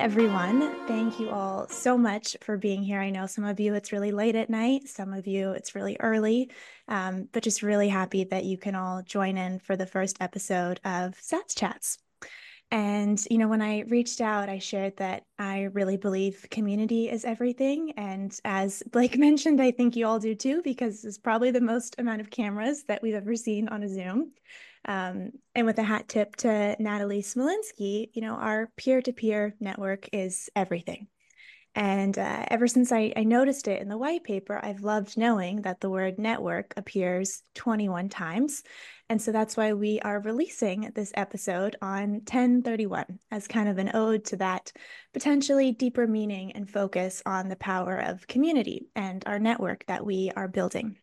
everyone. Thank you all so much for being here. I know some of you it's really late at night, some of you it's really early, but just really happy that you can all join in for the first episode of Sats Chats. And, when I reached out, I shared that I really believe community is everything. And as Blake mentioned, I think you all do too, because it's probably the most amount of cameras that we've ever seen on a Zoom. And with a hat tip to Natalie Smolinski, our peer-to-peer network is everything. And ever since I noticed it in the white paper, I've loved knowing that the word network appears 21 times. And so that's why we are releasing this episode on 1031 as kind of an ode to that potentially deeper meaning and focus on the power of community and our network that we are building.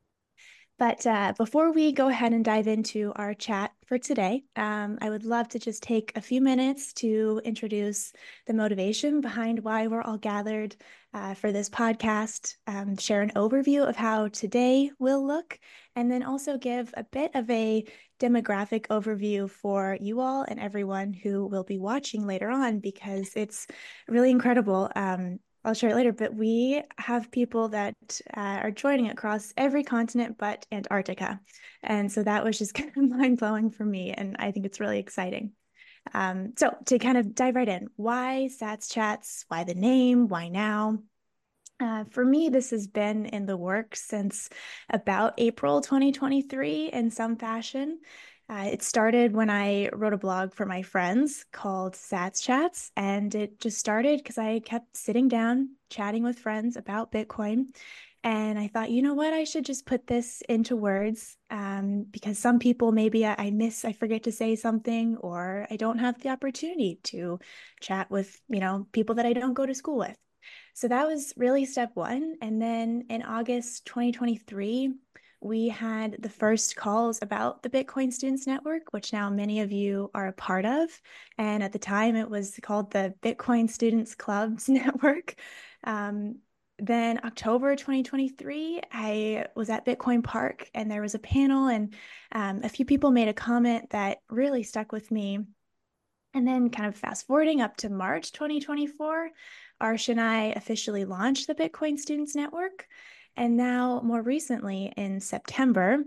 But before we go ahead and dive into our chat for today, I would love to just take a few minutes to introduce the motivation behind why we're all gathered for this podcast, share an overview of how today will look, and then also give a bit of a demographic overview for you all and everyone who will be watching later on, because it's really incredible. I'll share it later, but we have people that are joining across every continent but Antarctica. And so that was just kind of mind-blowing for me, and I think it's really exciting. So to kind of dive right in, why Sats Chats? Why the name? Why now? For me, this has been in the works since about April 2023 in some fashion. It started when I wrote a blog for my friends called Sats Chats, and it just started because I kept sitting down, chatting with friends about Bitcoin. And I thought, you know what, I should just put this into words because some people maybe I forget to say something, or I don't have the opportunity to chat with, people that I don't go to school with. So that was really step one. And then in August 2023, we had the first calls about the Bitcoin Students Network, which now many of you are a part of. And at the time, it was called the Bitcoin Students Clubs Network. Then October 2023, I was at Bitcoin Park and there was a panel, and a few people made a comment that really stuck with me. And then kind of fast forwarding up to March 2024, Arsh and I officially launched the Bitcoin Students Network. And now, more recently in September,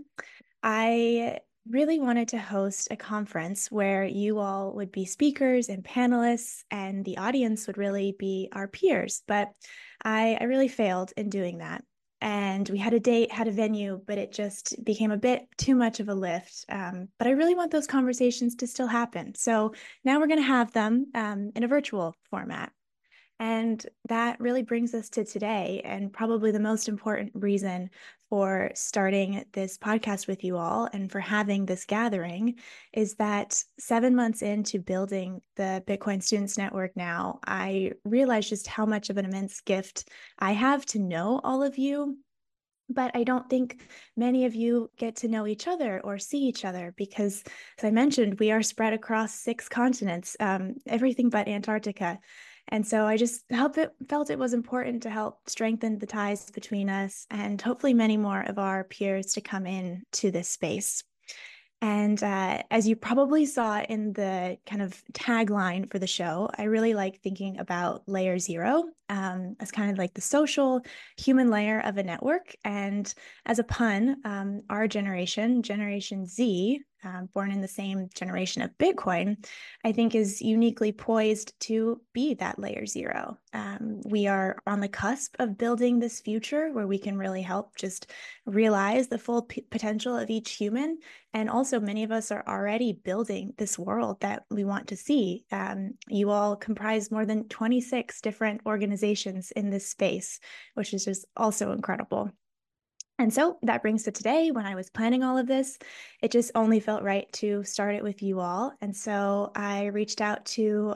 I really wanted to host a conference where you all would be speakers and panelists, and the audience would really be our peers. But I really failed in doing that. And we had a date, had a venue, but it just became a bit too much of a lift. But I really want those conversations to still happen. So now we're going to have them in a virtual format. And that really brings us to today, and probably the most important reason for starting this podcast with you all and for having this gathering is that 7 months into building the Bitcoin Students Network now, I realized just how much of an immense gift I have to know all of you. But I don't think many of you get to know each other or see each other because, as I mentioned, we are spread across 6 continents, everything but Antarctica. And so I just felt it was important to help strengthen the ties between us and hopefully many more of our peers to come in to this space. And as you probably saw in the kind of tagline for the show, I really like thinking about layer zero as kind of like the social human layer of a network. And as a pun, our generation, Generation Z, born in the same generation of Bitcoin, I think is uniquely poised to be that layer zero. We are on the cusp of building this future where we can really help just realize the full potential of each human. And also, many of us are already building this world that we want to see. You all comprise more than 26 different organizations in this space, which is just also incredible. And so that brings to today, when I was planning all of this, it just only felt right to start it with you all. And so I reached out to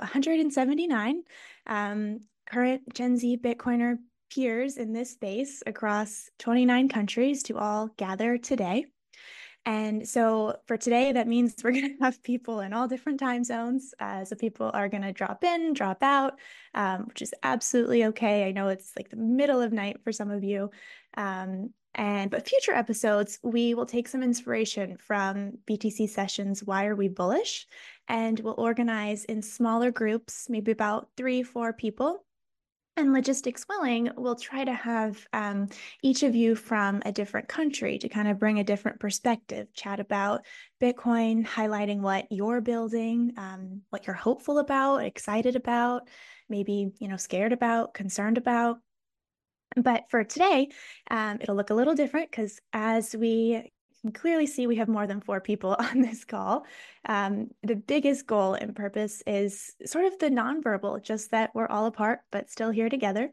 179 current Gen Z Bitcoiner peers in this space across 29 countries to all gather today. And so for today, that means we're going to have people in all different time zones. So people are going to drop in, drop out, which is absolutely okay. I know it's like the middle of night for some of you. But future episodes, we will take some inspiration from BTC Sessions Why Are We Bullish? And we'll organize in smaller groups, maybe about 3, 4 people. And logistics willing, we'll try to have each of you from a different country to kind of bring a different perspective, chat about Bitcoin, highlighting what you're building, what you're hopeful about, excited about, maybe, scared about, concerned about. But for today, it'll look a little different because as we can clearly see, we have more than 4 people on this call. The biggest goal and purpose is sort of the nonverbal, just that we're all apart, but still here together,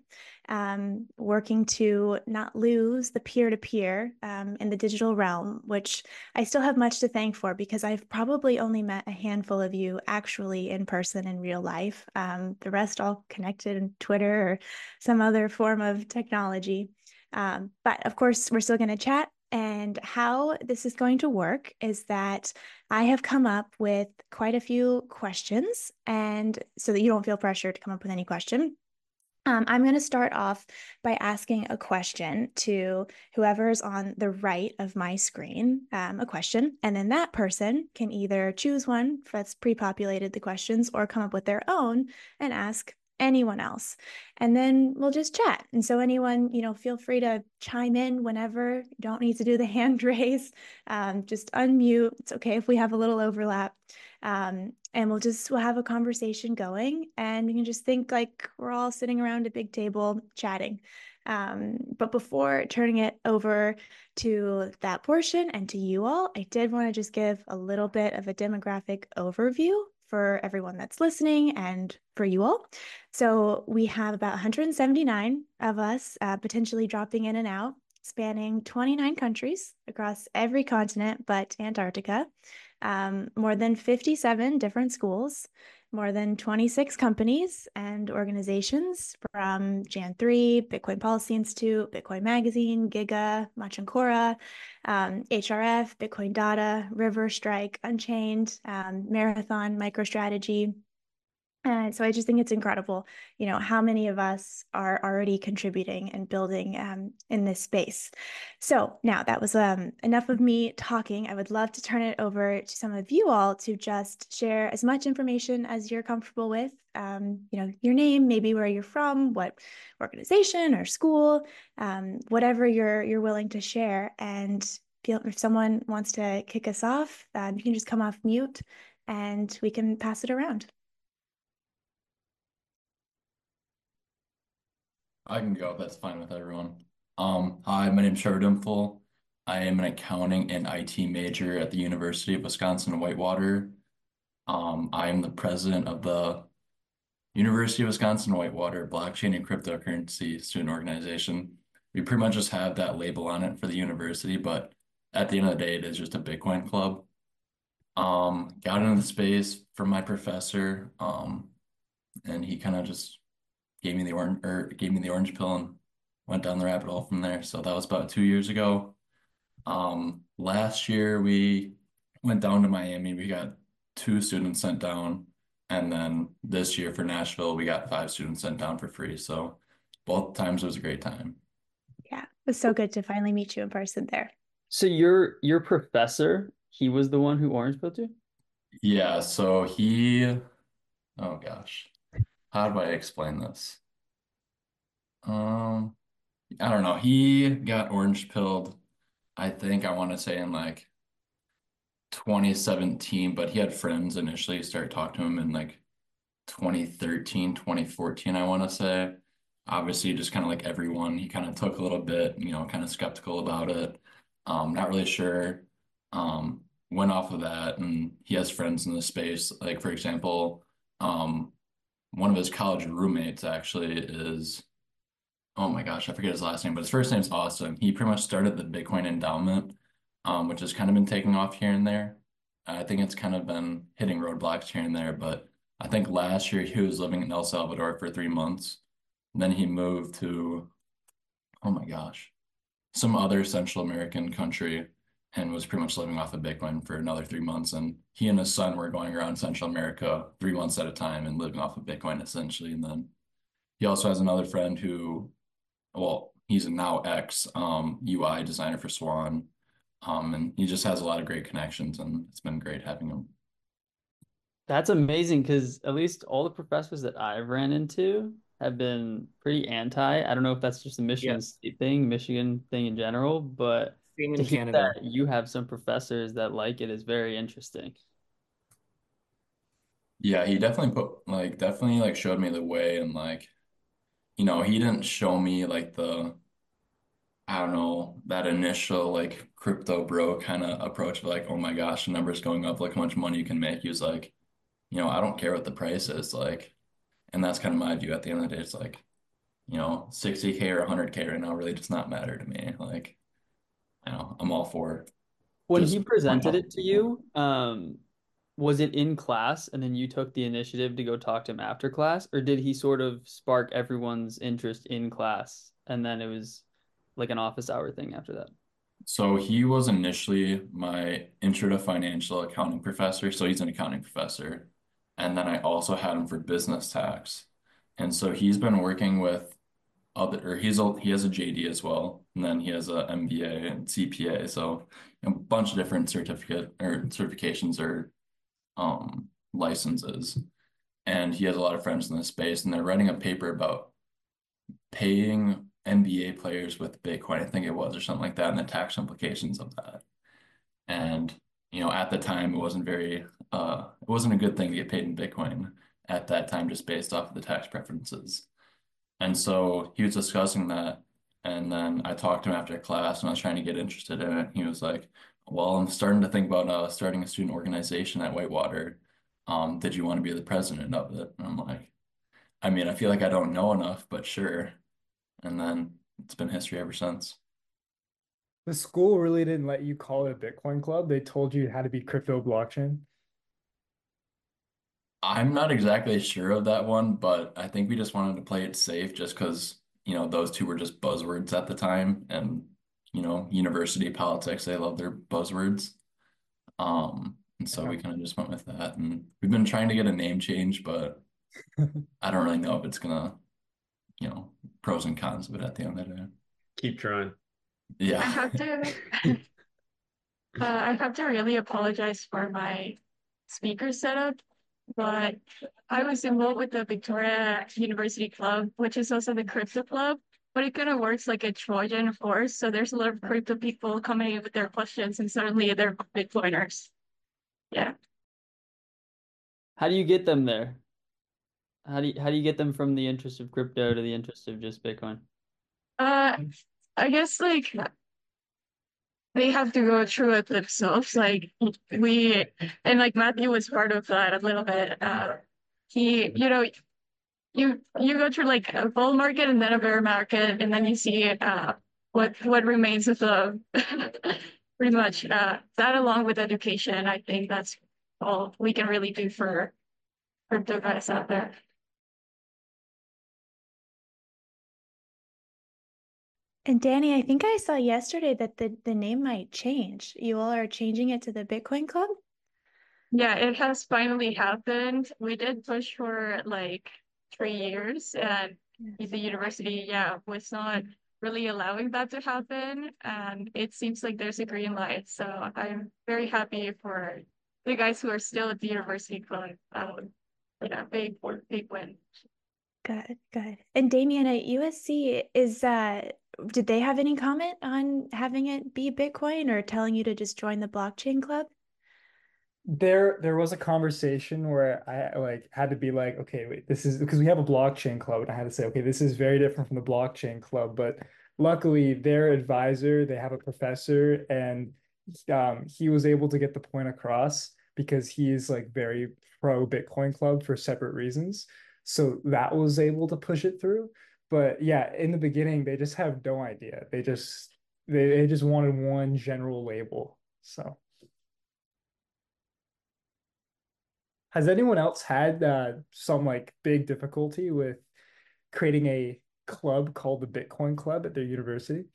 working to not lose the peer-to-peer in the digital realm, which I still have much to thank for because I've probably only met a handful of you actually in person in real life. The rest all connected on Twitter or some other form of technology. But of course, we're still going to chat. And how this is going to work is that I have come up with quite a few questions, and so that you don't feel pressured to come up with any question. I'm going to start off by asking a question to whoever's on the right of my screen, a question, and then that person can either choose one that's pre-populated the questions or come up with their own and ask anyone else. And then we'll just chat. And so anyone, feel free to chime in whenever. You don't need to do the hand raise. Just unmute. It's okay if we have a little overlap. And we'll have a conversation going, and we can just think like we're all sitting around a big table chatting. But before turning it over to that portion and to you all, I did want to just give a little bit of a demographic overview for everyone that's listening and for you all. So we have about 179 of us potentially dropping in and out, spanning 29 countries across every continent but Antarctica, more than 57 different schools, more than 26 companies and organizations from Jan3, Bitcoin Policy Institute, Bitcoin Magazine, Giga, Machankora, HRF, Bitcoin Data, River, Strike, Unchained, Marathon, MicroStrategy. And so I just think it's incredible, how many of us are already contributing and building in this space. So now that was enough of me talking. I would love to turn it over to some of you all to just share as much information as you're comfortable with. Your name, maybe where you're from, what organization or school, whatever you're willing to share. And if someone wants to kick us off, you can just come off mute and we can pass it around. I can go. That's fine with everyone. Hi, my name's Trevor Dimple. I am an accounting and IT major at the University of Wisconsin-Whitewater. I am the president of the University of Wisconsin-Whitewater Blockchain and Cryptocurrency Student Organization. We pretty much just have that label on it for the university, but at the end of the day, it is just a Bitcoin club. Got into the space from my professor, and he kind of just gave me the orange pill and went down the rabbit hole from there. So that was about 2 years ago. Last year we went down to Miami. We got 2 students sent down, and then this year for Nashville we got 5 students sent down for free. So both times it was a great time. Yeah, it was so good to finally meet you in person there. So your professor, he was the one who orange pilled you? Yeah, oh gosh, how do I explain this? Um, I don't know. He got orange pilled, I think I want to say in like 2017, but he had friends initially start talking to him in like 2013, 2014, I want to say. Obviously, just kind of like everyone, he kind of took a little bit, kind of skeptical about it. Not really sure. Went off of that, and he has friends in the space. Like, for example, one of his college roommates actually is, oh my gosh, I forget his last name, but his first name's Austin. He pretty much started the Bitcoin endowment, which has kind of been taking off here and there. I think it's kind of been hitting roadblocks here and there, but I think last year he was living in El Salvador for 3 months. Then he moved to, oh my gosh, some other Central American country and was pretty much living off of Bitcoin for another 3 months. And he and his son were going around Central America 3 months at a time and living off of Bitcoin essentially. And then he also has another friend who, well, he's a now ex UI designer for Swan. And he just has a lot of great connections, and it's been great having him. That's amazing because at least all the professors that I've ran into have been pretty anti. I don't know if that's just a Yeah, Michigan State thing, Michigan thing in general, but same to in hear Canada. that you have some professors that like it is very interesting. Yeah, he definitely definitely like showed me the way, and like, he didn't show me like I don't know, that initial like crypto bro kind of approach of like, oh my gosh, the number's going up, look how much money you can make. He was like, I don't care what the price is, like, and that's kind of my view at the end of the day. It's like, 60K or 100K right now really does not matter to me. Like, I'm all for When he just presented helping it to people. you, was it in class and then you took the initiative to go talk to him after class, or did he sort of spark everyone's interest in class and then it was like an office hour thing after that? So he was initially my intro to financial accounting professor. So he's an accounting professor. And then I also had him for business tax. And so he's been working with or he has a JD as well. And then he has a MBA and CPA. So a bunch of different certifications or licenses. And he has a lot of friends in this space. And they're writing a paper about paying NBA players with Bitcoin, I think it was, or something like that, and the tax implications of that. And, at the time, it wasn't a good thing to get paid in Bitcoin at that time, just based off of the tax preferences. And so he was discussing that. And then I talked to him after class and I was trying to get interested in it. He was like, well, I'm starting to think about starting a student organization at Whitewater. Did you want to be the president of it? And I'm like, I mean, I feel like I don't know enough, but sure. And then it's been history ever since. The school really didn't let you call it a Bitcoin club. They told you it had to be crypto blockchain. I'm not exactly sure of that one, but I think we just wanted to play it safe just because, those two were just buzzwords at the time. And, university politics, they love their buzzwords. And so Yeah. we kind of just went with that. And we've been trying to get a name change, but I don't really know if it's gonna, pros and cons of it at the end of the day. Keep trying. I Yeah. have to I have to really apologize for my speaker setup, but I was involved with the Victoria University Club, which is also the crypto club, but it kind of works like a Trojan horse. So there's a lot of crypto people coming in with their questions, and suddenly they're Bitcoiners. Yeah. How do you get them there? How do you get them from the interest of crypto to the interest of just Bitcoin? Uh, I guess like they have to go through it themselves. Like we, and like Matthew was part of that a little bit. He, you go through like a bull market and then a bear market, and then you see what remains of the pretty much that along with education. I think that's all we can really do for crypto guys out there. And Danny, I think I saw yesterday that the name might change. You all are changing it to the Bitcoin Club? Yeah, it has finally happened. We did push for like 3 years, and the Yes. university, yeah, was not really allowing that to happen. And it seems like there's a green light. So I'm very happy for the guys who are still at the university club. Yeah, big win. Good, good. And Damien at USC did they have any comment on having it be Bitcoin or telling you to just join the blockchain club? There was a conversation where I like had to be like, okay, wait, this is because we have a blockchain club, and I had to say, okay, this is very different from the blockchain club. But luckily, their advisor, they have a professor, and he was able to get the point across because he is like very pro Bitcoin club for separate reasons. So that was able to push it through. But yeah, in the beginning, they just have no idea. They just wanted one general label. So. Has anyone else had some like big difficulty with creating a club called the Bitcoin Club at their university?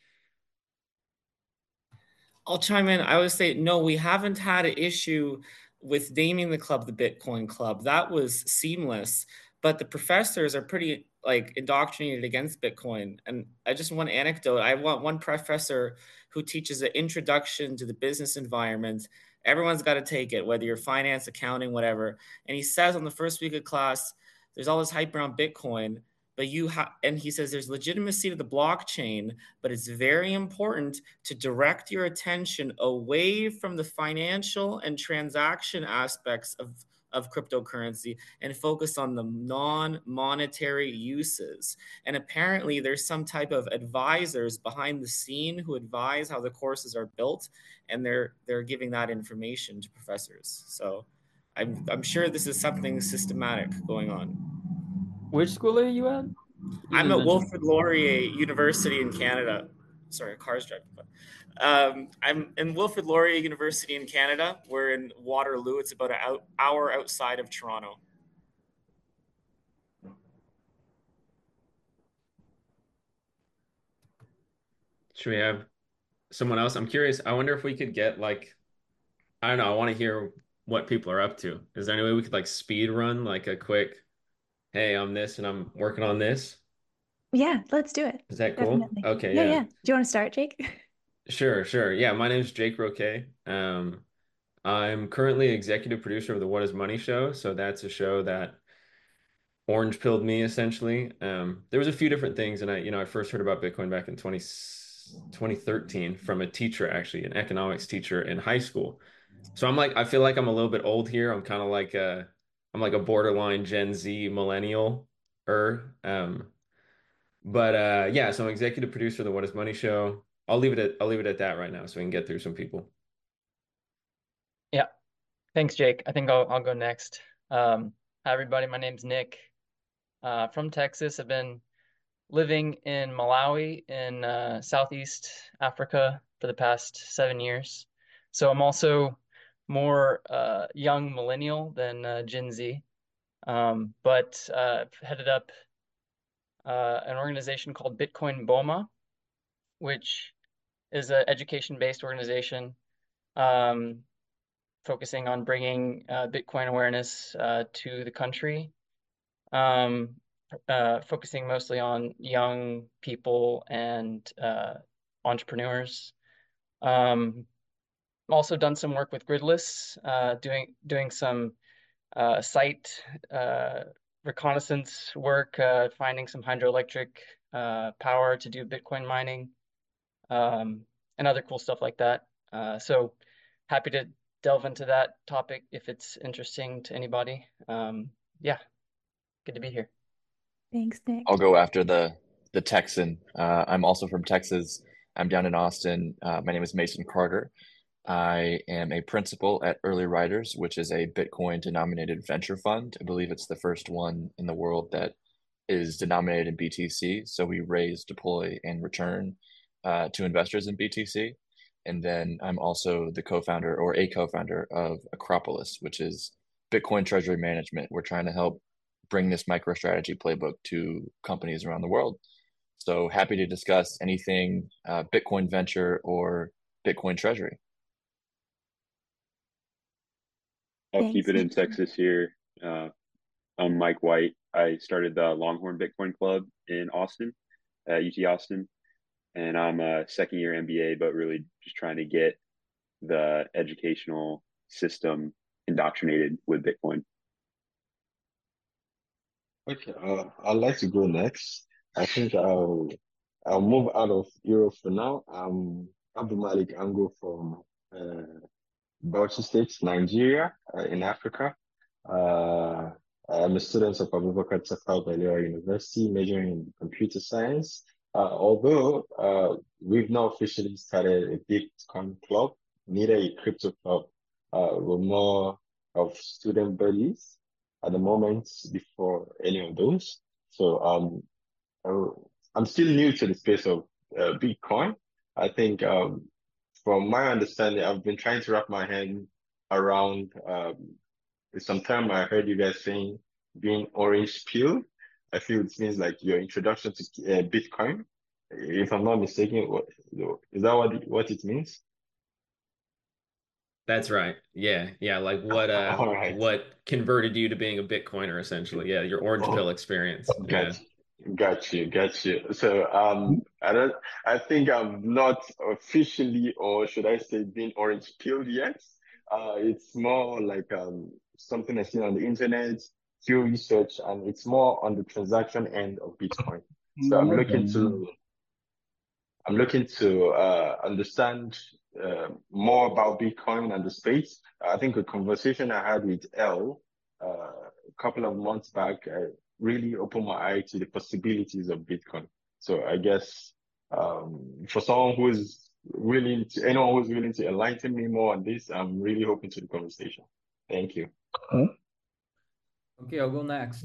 I'll chime in. I would say no, we haven't had an issue with naming the club the Bitcoin Club. That was seamless, but the professors are pretty like indoctrinated against Bitcoin. And I just one anecdote. I want one professor who teaches an introduction to the business environment. Everyone's got to take it, whether you're finance, accounting, whatever. And he says on the first week of class, there's all this hype around Bitcoin, but and he says there's legitimacy to the blockchain, but it's very important to direct your attention away from the financial and transaction aspects of cryptocurrency and focus on the non-monetary uses. And apparently there's some type of advisors behind the scene who advise how the courses are built, and they're giving that information to professors. So I'm sure this is something systematic going on. Which school are you at? I'm at Wilfrid Laurier University in Canada. Sorry, a car's driving by. I'm in Wilfrid Laurier University in Canada. We're in Waterloo. It's about an hour outside of Toronto. Should we have someone else? I'm curious. I wonder if we could get like, I don't know. I want to hear what people are up to. Is there any way we could like speed run like a quick, hey, I'm this and I'm working on this? Yeah, let's do it. Is that cool? Definitely. Okay, Yeah, yeah. yeah. Do you want to start, Jake? Sure. Yeah, my name's Jake Roquet. I'm currently executive producer of the What Is Money show. So that's a show that orange pilled me essentially. There was a few different things, and I first heard about Bitcoin back in 2013 from a teacher, actually, an economics teacher in high school. So I feel like I'm a little bit old here. I'm kind of like I'm like a borderline Gen Z millennial. Yeah, so I'm executive producer of the What Is Money show. I'll leave it at that right now so we can get through some people. Yeah. Thanks, Jake. I think I'll go next. Hi, everybody. My name's Nick. From Texas. I've been living in Malawi in Southeast Africa for the past 7 years. So I'm also more young millennial than Gen Z. But headed up an organization called Bitcoin Boma, which is an education-based organization focusing on bringing Bitcoin awareness to the country, focusing mostly on young people and entrepreneurs. Also done some work with Gridless, doing some site reconnaissance work, finding some hydroelectric power to do Bitcoin mining, and other cool stuff like that. So happy to delve into that topic if it's interesting to anybody. Yeah, good to be here. Thanks, Nick. I'll go after the Texan. I'm also from Texas. I'm down in Austin. My name is Mason Carter. I am a principal at Early Riders, which is a Bitcoin denominated venture fund. I believe it's the first one in the world that is denominated in BTC. So we raise, deploy, and return to investors in BTC. And then I'm also the co-founder or a co-founder of Acropolis, which is Bitcoin treasury management. We're trying to help bring this MicroStrategy playbook to companies around the world. So happy to discuss anything Bitcoin venture or Bitcoin treasury. I'll keep it in Texas here. I'm Mike White. I started the Longhorn Bitcoin Club in Austin, UT Austin, and I'm a second year MBA, but really just trying to get the educational system indoctrinated with Bitcoin. Okay, I'd like to go next. I think I'll move out of Europe for now. I'm Abdul Malik Ango from Bauchi State, Nigeria, in Africa. I'm a student of Abubakar Tafawa Balewa University, majoring in computer science. Although we've not officially started a Bitcoin club, neither a crypto club. We're more of student buddies at the moment before any of those. So I'm still new to the space of Bitcoin. I think from my understanding, I've been trying to wrap my hand around some term I heard you guys saying being orange peel. I feel it means like your introduction to Bitcoin. If I'm not mistaken, is that what it means? That's right. Yeah. Like All right. what converted you to being a Bitcoiner essentially? Yeah, your orange pill experience. Gotcha. Got you, got you. So I think I'm not officially, or should I say, being orange pilled yet. It's more like something I've seen on the internet, few research, and it's more on the transaction end of Bitcoin. So I'm looking to understand more about Bitcoin and the space. I think a conversation I had with Elle a couple of months back really opened my eye to the possibilities of Bitcoin. So I guess for someone anyone who's willing to enlighten me more on this, I'm really hoping to the conversation. Thank you. Okay, I'll go next.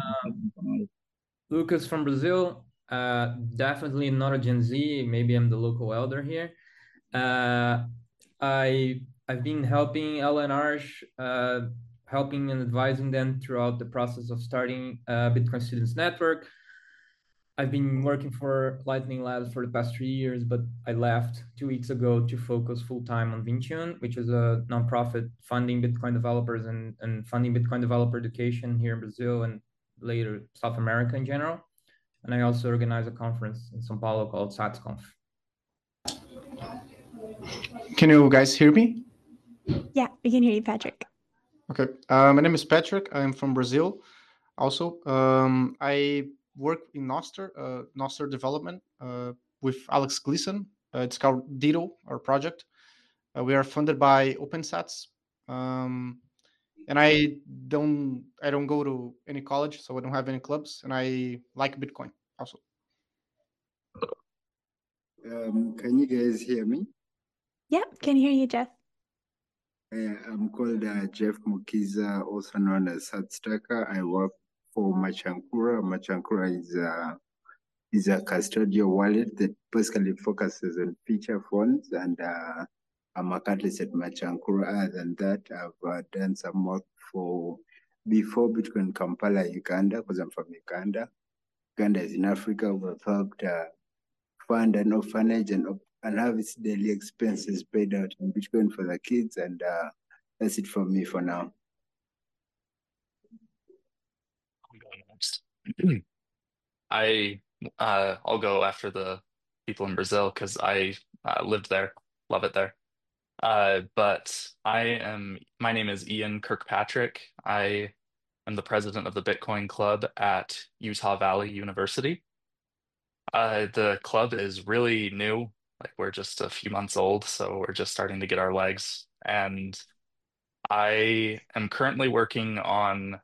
Lucas from Brazil, definitely not a Gen Z. Maybe I'm the local elder here. I've been helping Ella and Arsh, helping and advising them throughout the process of starting Bitcoin Students Network. I've been working for Lightning Labs for the past 3 years, but I left 2 weeks ago to focus full time on Vintium, which is a nonprofit funding Bitcoin developers and funding Bitcoin developer education here in Brazil and later South America in general. And I also organize a conference in São Paulo called SatsConf. Can you guys hear me? Yeah, we can hear you, Patrick. Okay. My name is Patrick. I'm from Brazil. Also, I work in Nostr development with Alex Gleason. It's called Dido, our project. We are funded by OpenSats. And I don't go to any college, so I don't have any clubs, and I like Bitcoin also. Can you guys hear me? Yep, can hear you, Jeff. I'm called Jeff Mukiza, also known as Satstacker. I work for Machankura. Machankura is a custodial wallet that basically focuses on feature phones, and I'm a catalyst at Machankura. Other than that, I've done some work before Bitcoin Kampala, Uganda, because I'm from Uganda. Uganda is in Africa. We've helped fund an orphanage and have its daily expenses paid out in Bitcoin for the kids, and that's it from me for now. I'll go after the people in Brazil because I lived there, love it there. But my name is Ian Kirkpatrick. I am the president of the Bitcoin Club at Utah Valley University. The club is really new, like we're just a few months old, so we're just starting to get our legs. And I am currently working on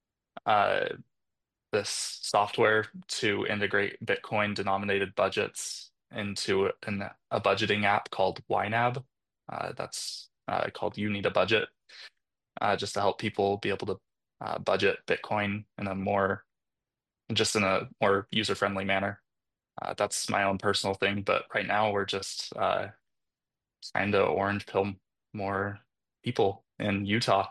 this software to integrate Bitcoin denominated budgets into a budgeting app called YNAB. That's called You Need a Budget, just to help people be able to budget Bitcoin in a more user-friendly manner. That's my own personal thing, but right now we're just trying to orange pill more people in Utah.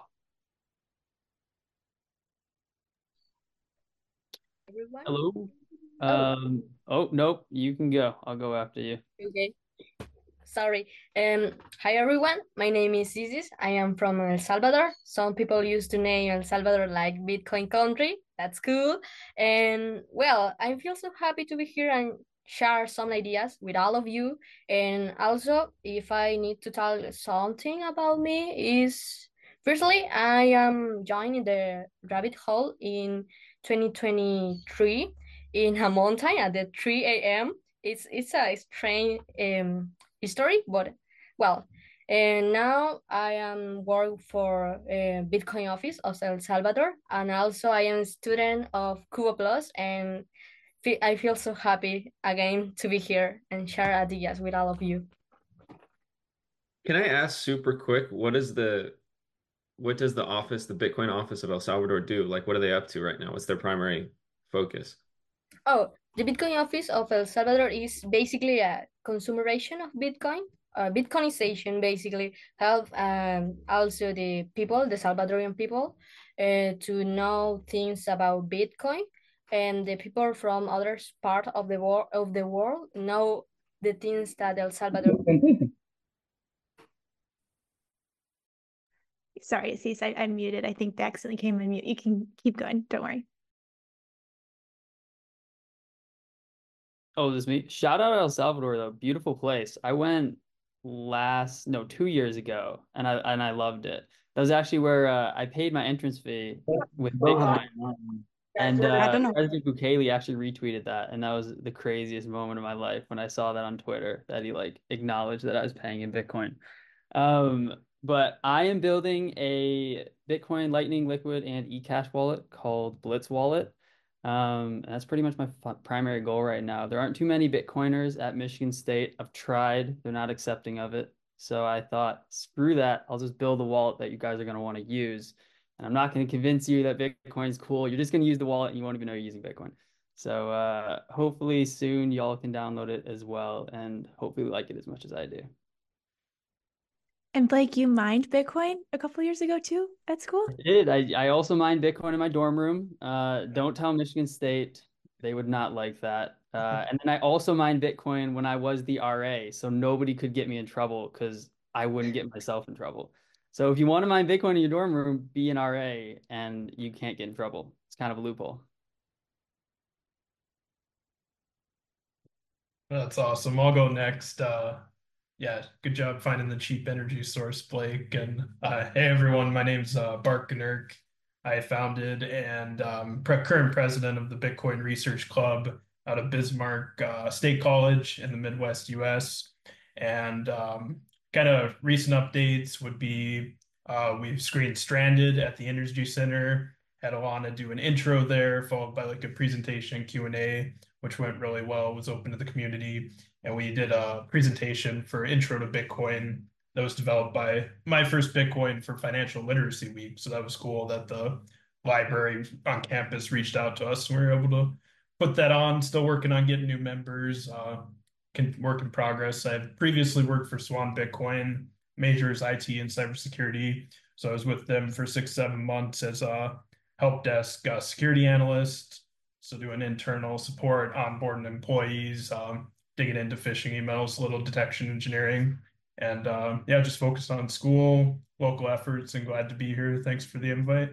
Everyone? Hello. Oh. Nope, you can go. I'll go after you. Okay. Sorry. Hi everyone. My name is Isis. I am from El Salvador. Some people used to name El Salvador like Bitcoin country. That's cool. And well, I feel so happy to be here and share some ideas with all of you. And also, if I need to tell something about me is firstly, I am joining the rabbit hole in 2023 in a mountain at the 3 a.m. It's a strange history, but well, and now I am work for Bitcoin office of El Salvador, and also I am a student of Cuba Plus, and I feel so happy again to be here and share ideas with all of you. Can I ask super quick, what does the Bitcoin office of El Salvador do? Like, what are they up to right now? What's their primary focus? Oh, the Bitcoin office of El Salvador is basically a consumeration of Bitcoin, Bitcoinization, basically help also the people, the Salvadorian people, to know things about Bitcoin, and the people from other part of the world know the things that El Salvador. Sorry, Cease, I muted. I think they accidentally came on mute. You can keep going. Don't worry. Oh, this me. Shout out El Salvador though. Beautiful place. I went 2 years ago and I loved it. That was actually where I paid my entrance fee with Bitcoin. And President Bukele actually retweeted that, and that was the craziest moment of my life when I saw that on Twitter that he like acknowledged that I was paying in Bitcoin. But I am building a Bitcoin Lightning Liquid and eCash wallet called Blitz Wallet. And that's pretty much my primary goal right now. There aren't too many Bitcoiners at Michigan State. I've tried, they're not accepting of it. So I thought, screw that. I'll just build a wallet that you guys are going to want to use. And I'm not going to convince you that Bitcoin is cool. You're just going to use the wallet and you won't even know you're using Bitcoin. So hopefully soon y'all can download it as well and hopefully like it as much as I do. And Blake, you mined Bitcoin a couple years ago too at school? I did. I also mined Bitcoin in my dorm room. Don't tell Michigan State. They would not like that. And then I also mined Bitcoin when I was the RA, so nobody could get me in trouble because I wouldn't get myself in trouble. So if you want to mine Bitcoin in your dorm room, be an RA and you can't get in trouble. It's kind of a loophole. That's awesome. I'll go next. Yeah, good job finding the cheap energy source, Blake. And hey, everyone, my name's Bart Gnurk. I founded and current president of the Bitcoin Research Club out of Bismarck State College in the Midwest US. And kind of recent updates would be we've screened Stranded at the Energy Center, had Alana do an intro there, followed by like a presentation Q&A, which went really well, was open to the community. And we did a presentation for Intro to Bitcoin that was developed by My First Bitcoin for Financial Literacy Week. So that was cool that the library on campus reached out to us and we were able to put that on. Still working on getting new members, work in progress. I've previously worked for Swan Bitcoin, majors IT and cybersecurity. So I was with them for 6-7 months as a help desk security analyst. So doing internal support, onboarding employees, digging into phishing emails, a little detection engineering, and yeah, just focused on school, local efforts, and glad to be here. Thanks for the invite.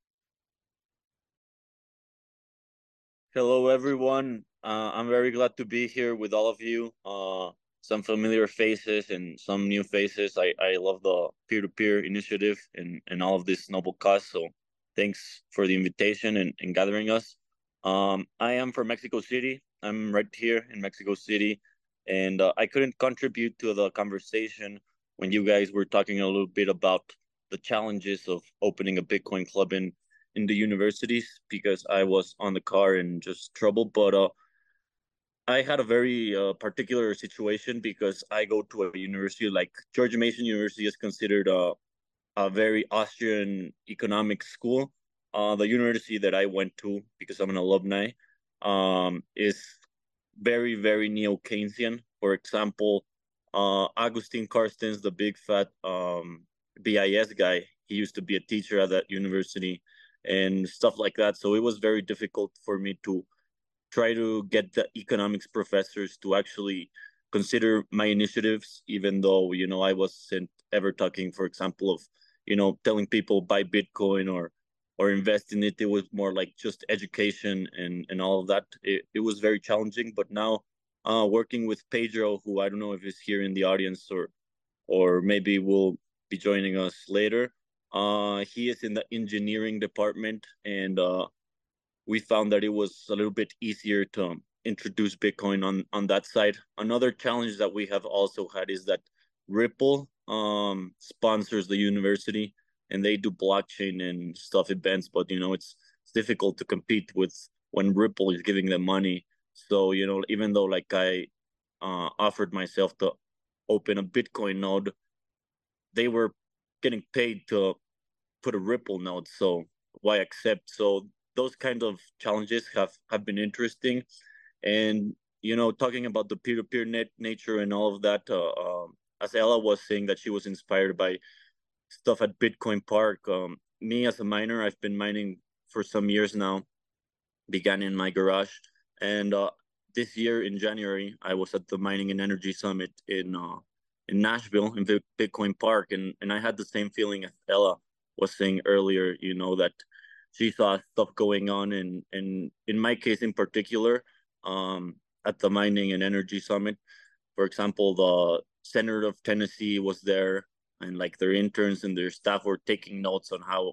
Hello, everyone. I'm very glad to be here with all of you. Some familiar faces and some new faces. I love the peer-to-peer initiative and all of this noble cause. So thanks for the invitation and gathering us. I am from Mexico City. I'm right here in Mexico City, and I couldn't contribute to the conversation when you guys were talking a little bit about the challenges of opening a Bitcoin club in the universities because I was on the car and just trouble. But I had a very particular situation because I go to a university like George Mason University is considered a very Austrian economic school. The university that I went to, because I'm an alumni, is very, very neo-Keynesian. For example, Agustin Carstens, the big fat BIS guy, he used to be a teacher at that university and stuff like that. So it was very difficult for me to try to get the economics professors to actually consider my initiatives, even though, I wasn't ever talking, for example, of, telling people buy Bitcoin or invest in it. It was more like just education and all of that. It was very challenging, but now working with Pedro, who I don't know if he's here in the audience or maybe will be joining us later. He is in the engineering department, and we found that it was a little bit easier to introduce Bitcoin on that side. Another challenge that we have also had is that Ripple sponsors the university and they do blockchain and stuff events, but it's difficult to compete with when Ripple is giving them money. So even though like I offered myself to open a Bitcoin node, they were getting paid to put a Ripple node. So why accept? So those kind of challenges have been interesting, and talking about the peer-to-peer nature and all of that. As Ella was saying that she was inspired by stuff at Bitcoin Park. Me as a miner, I've been mining for some years now. Began in my garage, and this year in January, I was at the Mining and Energy Summit in Nashville in Bitcoin Park, and I had the same feeling as Ella was saying earlier. That she saw stuff going on, and in my case in particular, at the Mining and Energy Summit. For example, the Senator of Tennessee was there, and like their interns and their staff were taking notes on how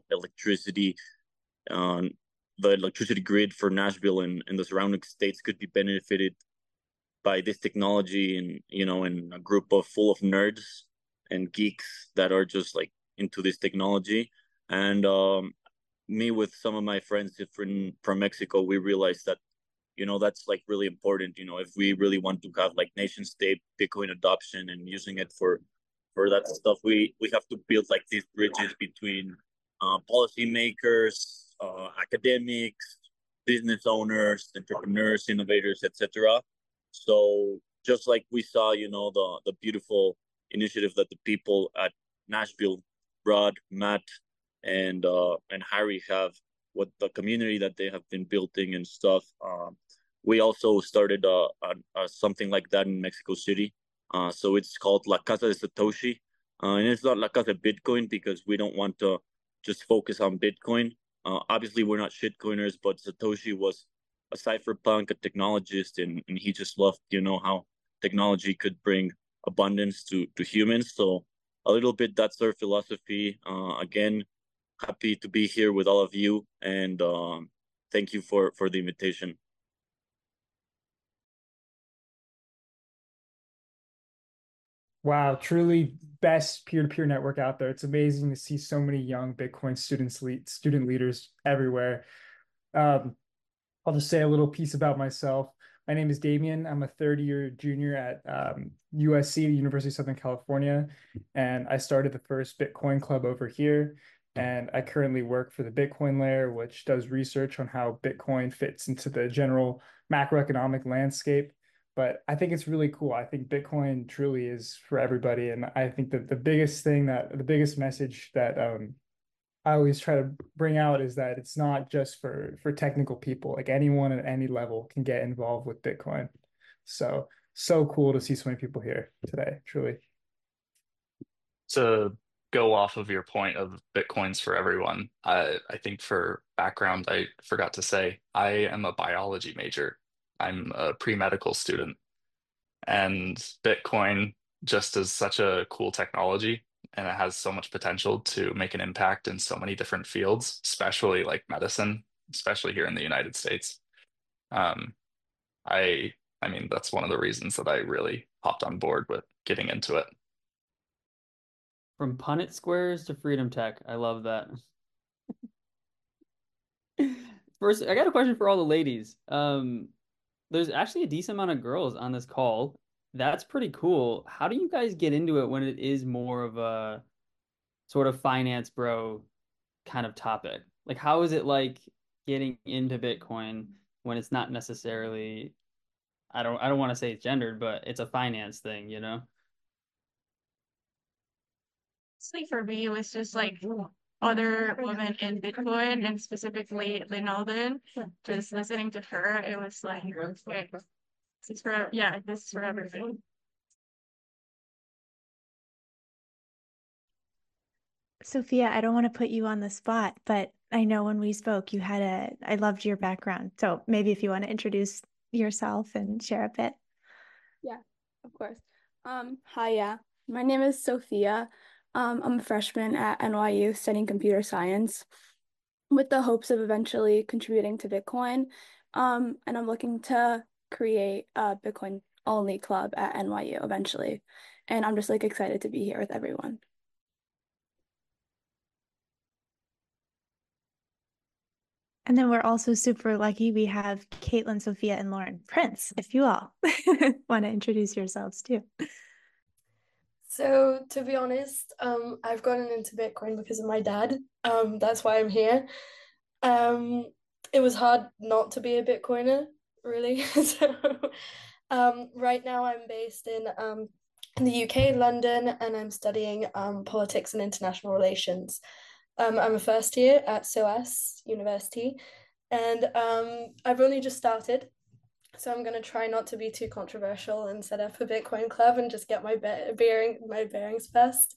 the electricity grid for Nashville and the surrounding states could be benefited by this technology, and in a group full of nerds and geeks that are just like into this technology. And me with some of my friends different from Mexico, we realized that that's like really important. If we really want to have like nation state Bitcoin adoption and using it for that stuff, we have to build like these bridges between policymakers, academics, business owners, entrepreneurs, innovators, etc. So just like we saw, the beautiful initiative that the people at Nashville, Rod, Matt, and Harry have, what the community that they have been building and stuff. We also started something like that in Mexico City. So it's called La Casa de Satoshi. And it's not La Casa Bitcoin because we don't want to just focus on Bitcoin. Obviously, we're not shitcoiners, but Satoshi was a cypherpunk, a technologist, and he just loved, how technology could bring abundance to humans. So a little bit that's our philosophy. Again, happy to be here with all of you, and thank you for the invitation. Wow, truly best peer-to-peer network out there. It's amazing to see so many young Bitcoin student leaders everywhere. I'll just say a little piece about myself. My name is Damien. I'm a third-year junior at USC, the University of Southern California, and I started the first Bitcoin club over here. And I currently work for the Bitcoin Layer, which does research on how Bitcoin fits into the general macroeconomic landscape. But I think it's really cool. I think Bitcoin truly is for everybody. And I think that the biggest message that I always try to bring out is that it's not just for technical people. Like anyone at any level can get involved with Bitcoin. So cool to see so many people here today, truly. To go off of your point of Bitcoins for everyone, I think for background, I forgot to say, I am a biology major. I'm a pre-medical student, and Bitcoin just is such a cool technology, and it has so much potential to make an impact in so many different fields, especially like medicine, especially here in the United States. Um, I mean, that's one of the reasons that I really hopped on board with getting into it. From Punnett Squares to Freedom Tech. I love that. First, I got a question for all the ladies. There's actually a decent amount of girls on this call. That's pretty cool. How do you guys get into it when it is more of a sort of finance bro kind of topic? Like, how is it like getting into Bitcoin when it's not necessarily, I don't want to say it's gendered, but it's a finance thing, you know? Like for me, it was just like other women in Bitcoin and specifically Lynn Alden. Just listening to her, it was like, okay, this is for everything. Sophia, I don't want to put you on the spot, but I know when we spoke, I loved your background. So maybe if you want to introduce yourself and share a bit. Yeah, of course. Hi, yeah. My name is Sophia. I'm a freshman at NYU studying computer science with the hopes of eventually contributing to Bitcoin. And I'm looking to create a Bitcoin only club at NYU eventually. And I'm just like excited to be here with everyone. And then we're also super lucky we have Caitlin, Sophia, and Lauren Prince, if you all want to introduce yourselves too. So to be honest, I've gotten into Bitcoin because of my dad. That's why I'm here. It was hard not to be a Bitcoiner, really. So right now I'm based in the UK, London, and I'm studying politics and international relations. I'm a first year at SOAS University, and I've only just started. So I'm gonna try not to be too controversial and set up a Bitcoin club and just get my bearings first.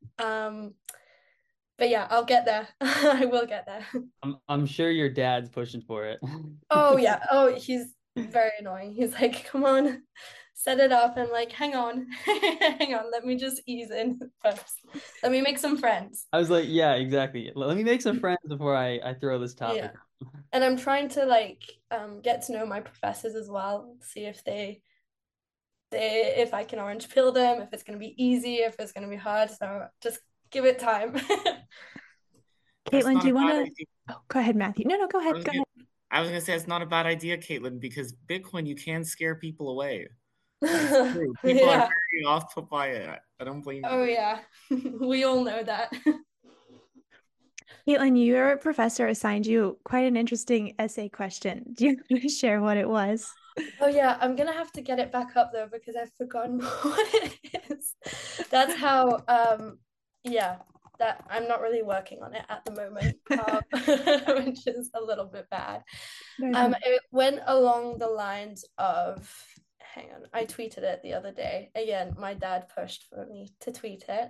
But yeah, I'll get there. I will get there. I'm sure your dad's pushing for it. Oh yeah. Oh, very annoying. He's like, come on, set it up. And like, hang on, hang on, let me just ease in first. Let me make some friends. I was like, yeah, exactly. Let me make some friends before I throw this topic. Yeah. And I'm trying to like get to know my professors as well, see if they if I can orange pill them, if it's gonna be easy, if it's gonna be hard. So just give it time. Caitlin, do you want to? Oh, go ahead, Matthew. No, go ahead. Go ahead. I was gonna say it's not a bad idea, Caitlin, because Bitcoin, you can scare people away. It's true. People are very off put by it. I don't blame you. Oh yeah, we all know that. Caitlin, your professor assigned you quite an interesting essay question. Do you want to share what it was? Oh yeah, I'm gonna have to get it back up though because I've forgotten what it is. That's how yeah, that I'm not really working on it at the moment, which is a little bit bad. It went along the lines of, hang on, I tweeted it the other day. Again, my dad pushed for me to tweet it.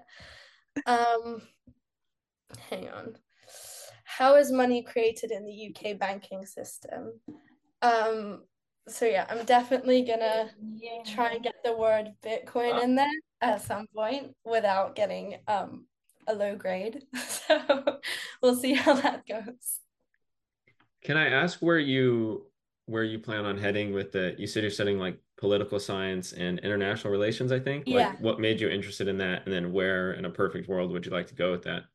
Hang on. How is money created in the UK banking system? So yeah, I'm definitely gonna try and get the word Bitcoin in there at some point without getting a low grade. So we'll see how that goes. Can I ask where you plan on heading with you said you're studying like political science and international relations, I think. Yeah. Like what made you interested in that? And then where in a perfect world would you like to go with that?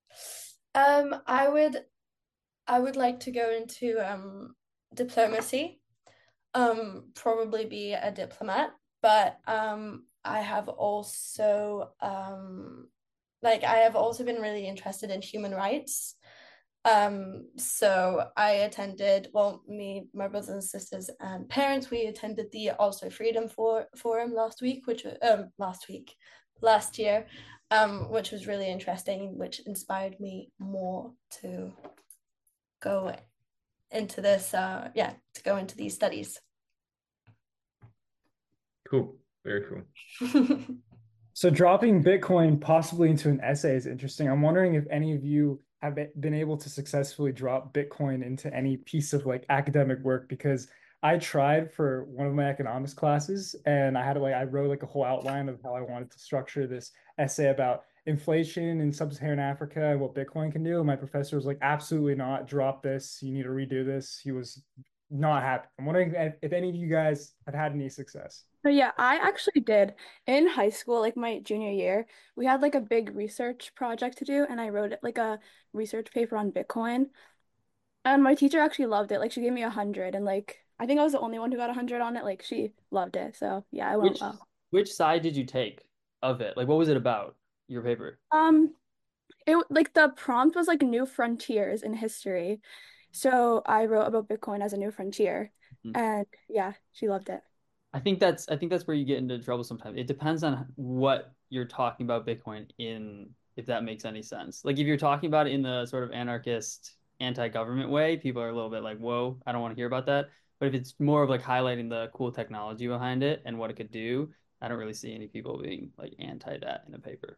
I would like to go into diplomacy. Probably be a diplomat, but I have also been really interested in human rights. So I attended, my brothers and sisters and parents, we attended the Also Freedom Forum last year, which was really interesting, which inspired me more to go into this, to go into these studies. Cool. Very cool. So dropping Bitcoin possibly into an essay is interesting. I'm wondering if any of you have been able to successfully drop Bitcoin into any piece of like academic work, because I tried for one of my economics classes and I wrote like a whole outline of how I wanted to structure this essay about inflation in sub-Saharan Africa and what Bitcoin can do. And my professor was like, absolutely not, drop this. You need to redo this. He was not happy. I'm wondering if any of you guys have had any success. So yeah, I actually did. In high school, like my junior year, we had like a big research project to do, and I wrote like a research paper on Bitcoin. And my teacher actually loved it. Like she gave me 100, and like I think I was the only one who got 100 on it. Like she loved it. So yeah, I went well. Which side did you take of it? Like what was it about, your paper? It like the prompt was like new frontiers in history. So I wrote about Bitcoin as a new frontier. And yeah, she loved it. I think that's where you get into trouble sometimes. It depends on what you're talking about Bitcoin in, if that makes any sense. Like if you're talking about it in the sort of anarchist, anti-government way, people are a little bit like, whoa, I don't want to hear about that. But if it's more of like highlighting the cool technology behind it and what it could do, I don't really see any people being like anti that in a paper.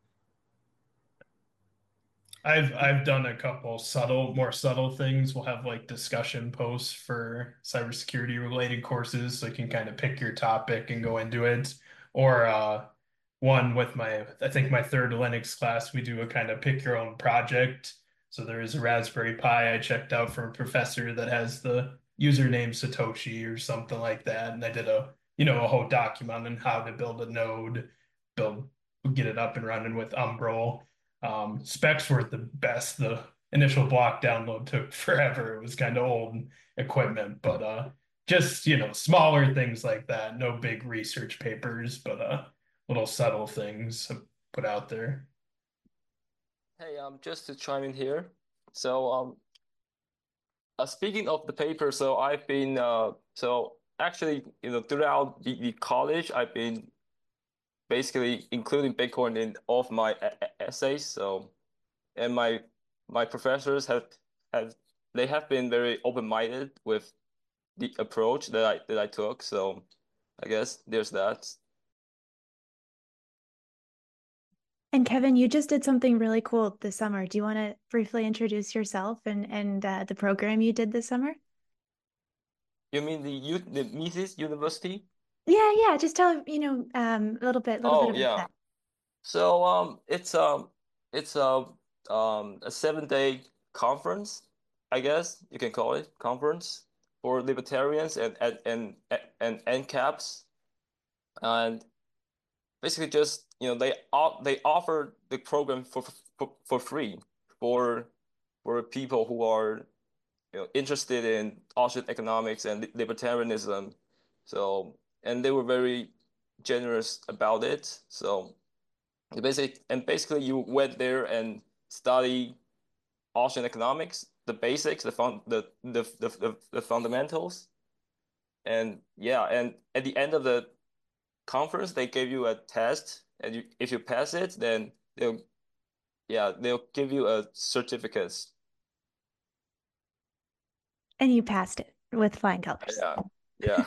I've done a couple more subtle things. We'll have like discussion posts for cybersecurity related courses, so you can kind of pick your topic and go into it. Or one with I think my third Linux class, we do a kind of pick your own project. So there is a Raspberry Pi I checked out from a professor that has the username Satoshi or something like that, and I did a whole document on how to build a node, get it up and running with Umbrel. Specs weren't the best. The initial block download took forever. It was kind of old equipment, but just smaller things like that. No big research papers, but little subtle things put out there. Hey, just to chime in here. So speaking of the paper, so I've been so actually throughout the college, I've been basically including Bitcoin in all of my essays. So, and my professors have been very open-minded with the approach that I took. So, I guess there's that. And Kevin, you just did something really cool this summer. Do you want to briefly introduce yourself and the program you did this summer? You mean the Mises University? Yeah. Just tell, a little bit Oh about yeah. that. So it's a 7 day conference, I guess you can call it conference for libertarians and NCAPs, and basically just they offer the program for free for people who are interested in Austrian economics and libertarianism. So, and they were very generous about it. So basically you went there and study Austrian economics, the basics, the fundamentals. And yeah, and at the end of the conference, they gave you a test, and if you pass it, then they'll give you a certificate. And you passed it with flying colors. Yeah.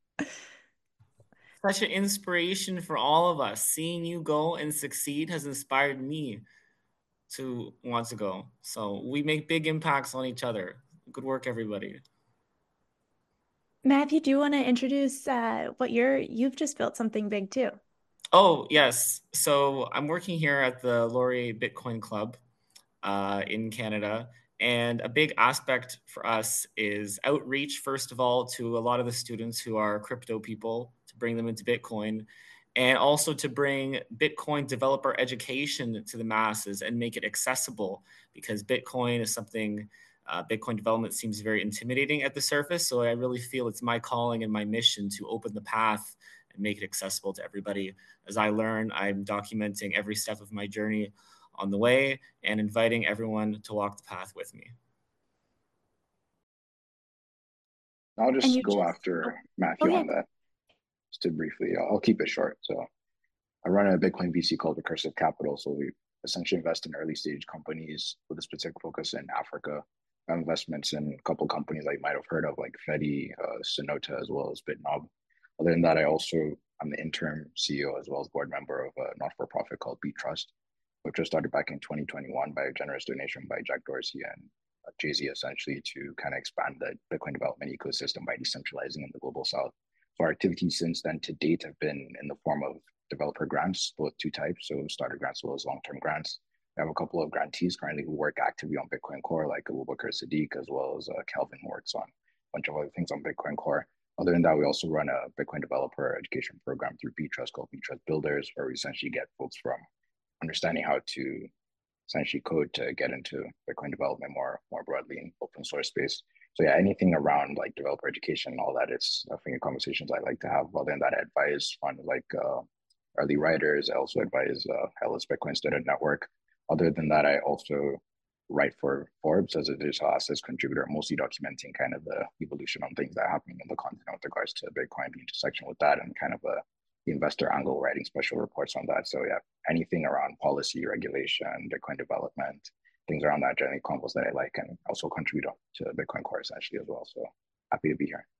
Such an inspiration for all of us. Seeing you go and succeed has inspired me to want to go. So we make big impacts on each other. Good work, everybody. Matthew, do you want to introduce what you've just built something big too? Oh, yes. So I'm working here at the Laurier Bitcoin Club in Canada. And a big aspect for us is outreach, first of all, to a lot of the students who are crypto people, to bring them into Bitcoin, and also to bring Bitcoin developer education to the masses and make it accessible, because Bitcoin is something, Bitcoin development seems very intimidating at the surface. So I really feel it's my calling and my mission to open the path and make it accessible to everybody. As I learn, I'm documenting every step of my journey on the way and inviting everyone to walk the path with me. I'll just go after Matthew on that. Just to briefly, I'll keep it short. So I run a Bitcoin VC called Recursive Capital. So we essentially invest in early stage companies with a specific focus in Africa. Investments in a couple companies that you might have heard of, like Fedi, Sonota, as well as BitNob. Other than that, I'm the interim CEO as well as board member of a not-for-profit called BitTrust, which was started back in 2021 by a generous donation by Jack Dorsey and Jay-Z, essentially to kind of expand the Bitcoin development ecosystem by decentralizing in the global south. So our activities since then to date have been in the form of developer grants, both two types, so starter grants as well as long-term grants. We have a couple of grantees currently who work actively on Bitcoin Core, like Abubakar Sadiq, as well as Kelvin, who works on a bunch of other things on Bitcoin Core. Other than that, we also run a Bitcoin developer education program through BitTrust called BitTrust Builders, where we essentially get folks from understanding how to essentially code to get into Bitcoin development more broadly in open source space. So yeah, anything around like developer education and all that, it's definitely conversations I like to have. Other than that, I advise funds like Early Riders. I also advise Hellas Bitcoin Student Network. Other than that, I also write for Forbes as a digital assets contributor, mostly documenting kind of the evolution on things that are happening in the continent with regards to Bitcoin, the intersection with that, and kind of the investor angle, writing special reports on that. So yeah, anything around policy, regulation, Bitcoin development, things around that generally combos that I like, and also contribute to Bitcoin Core essentially as well. So happy to be here.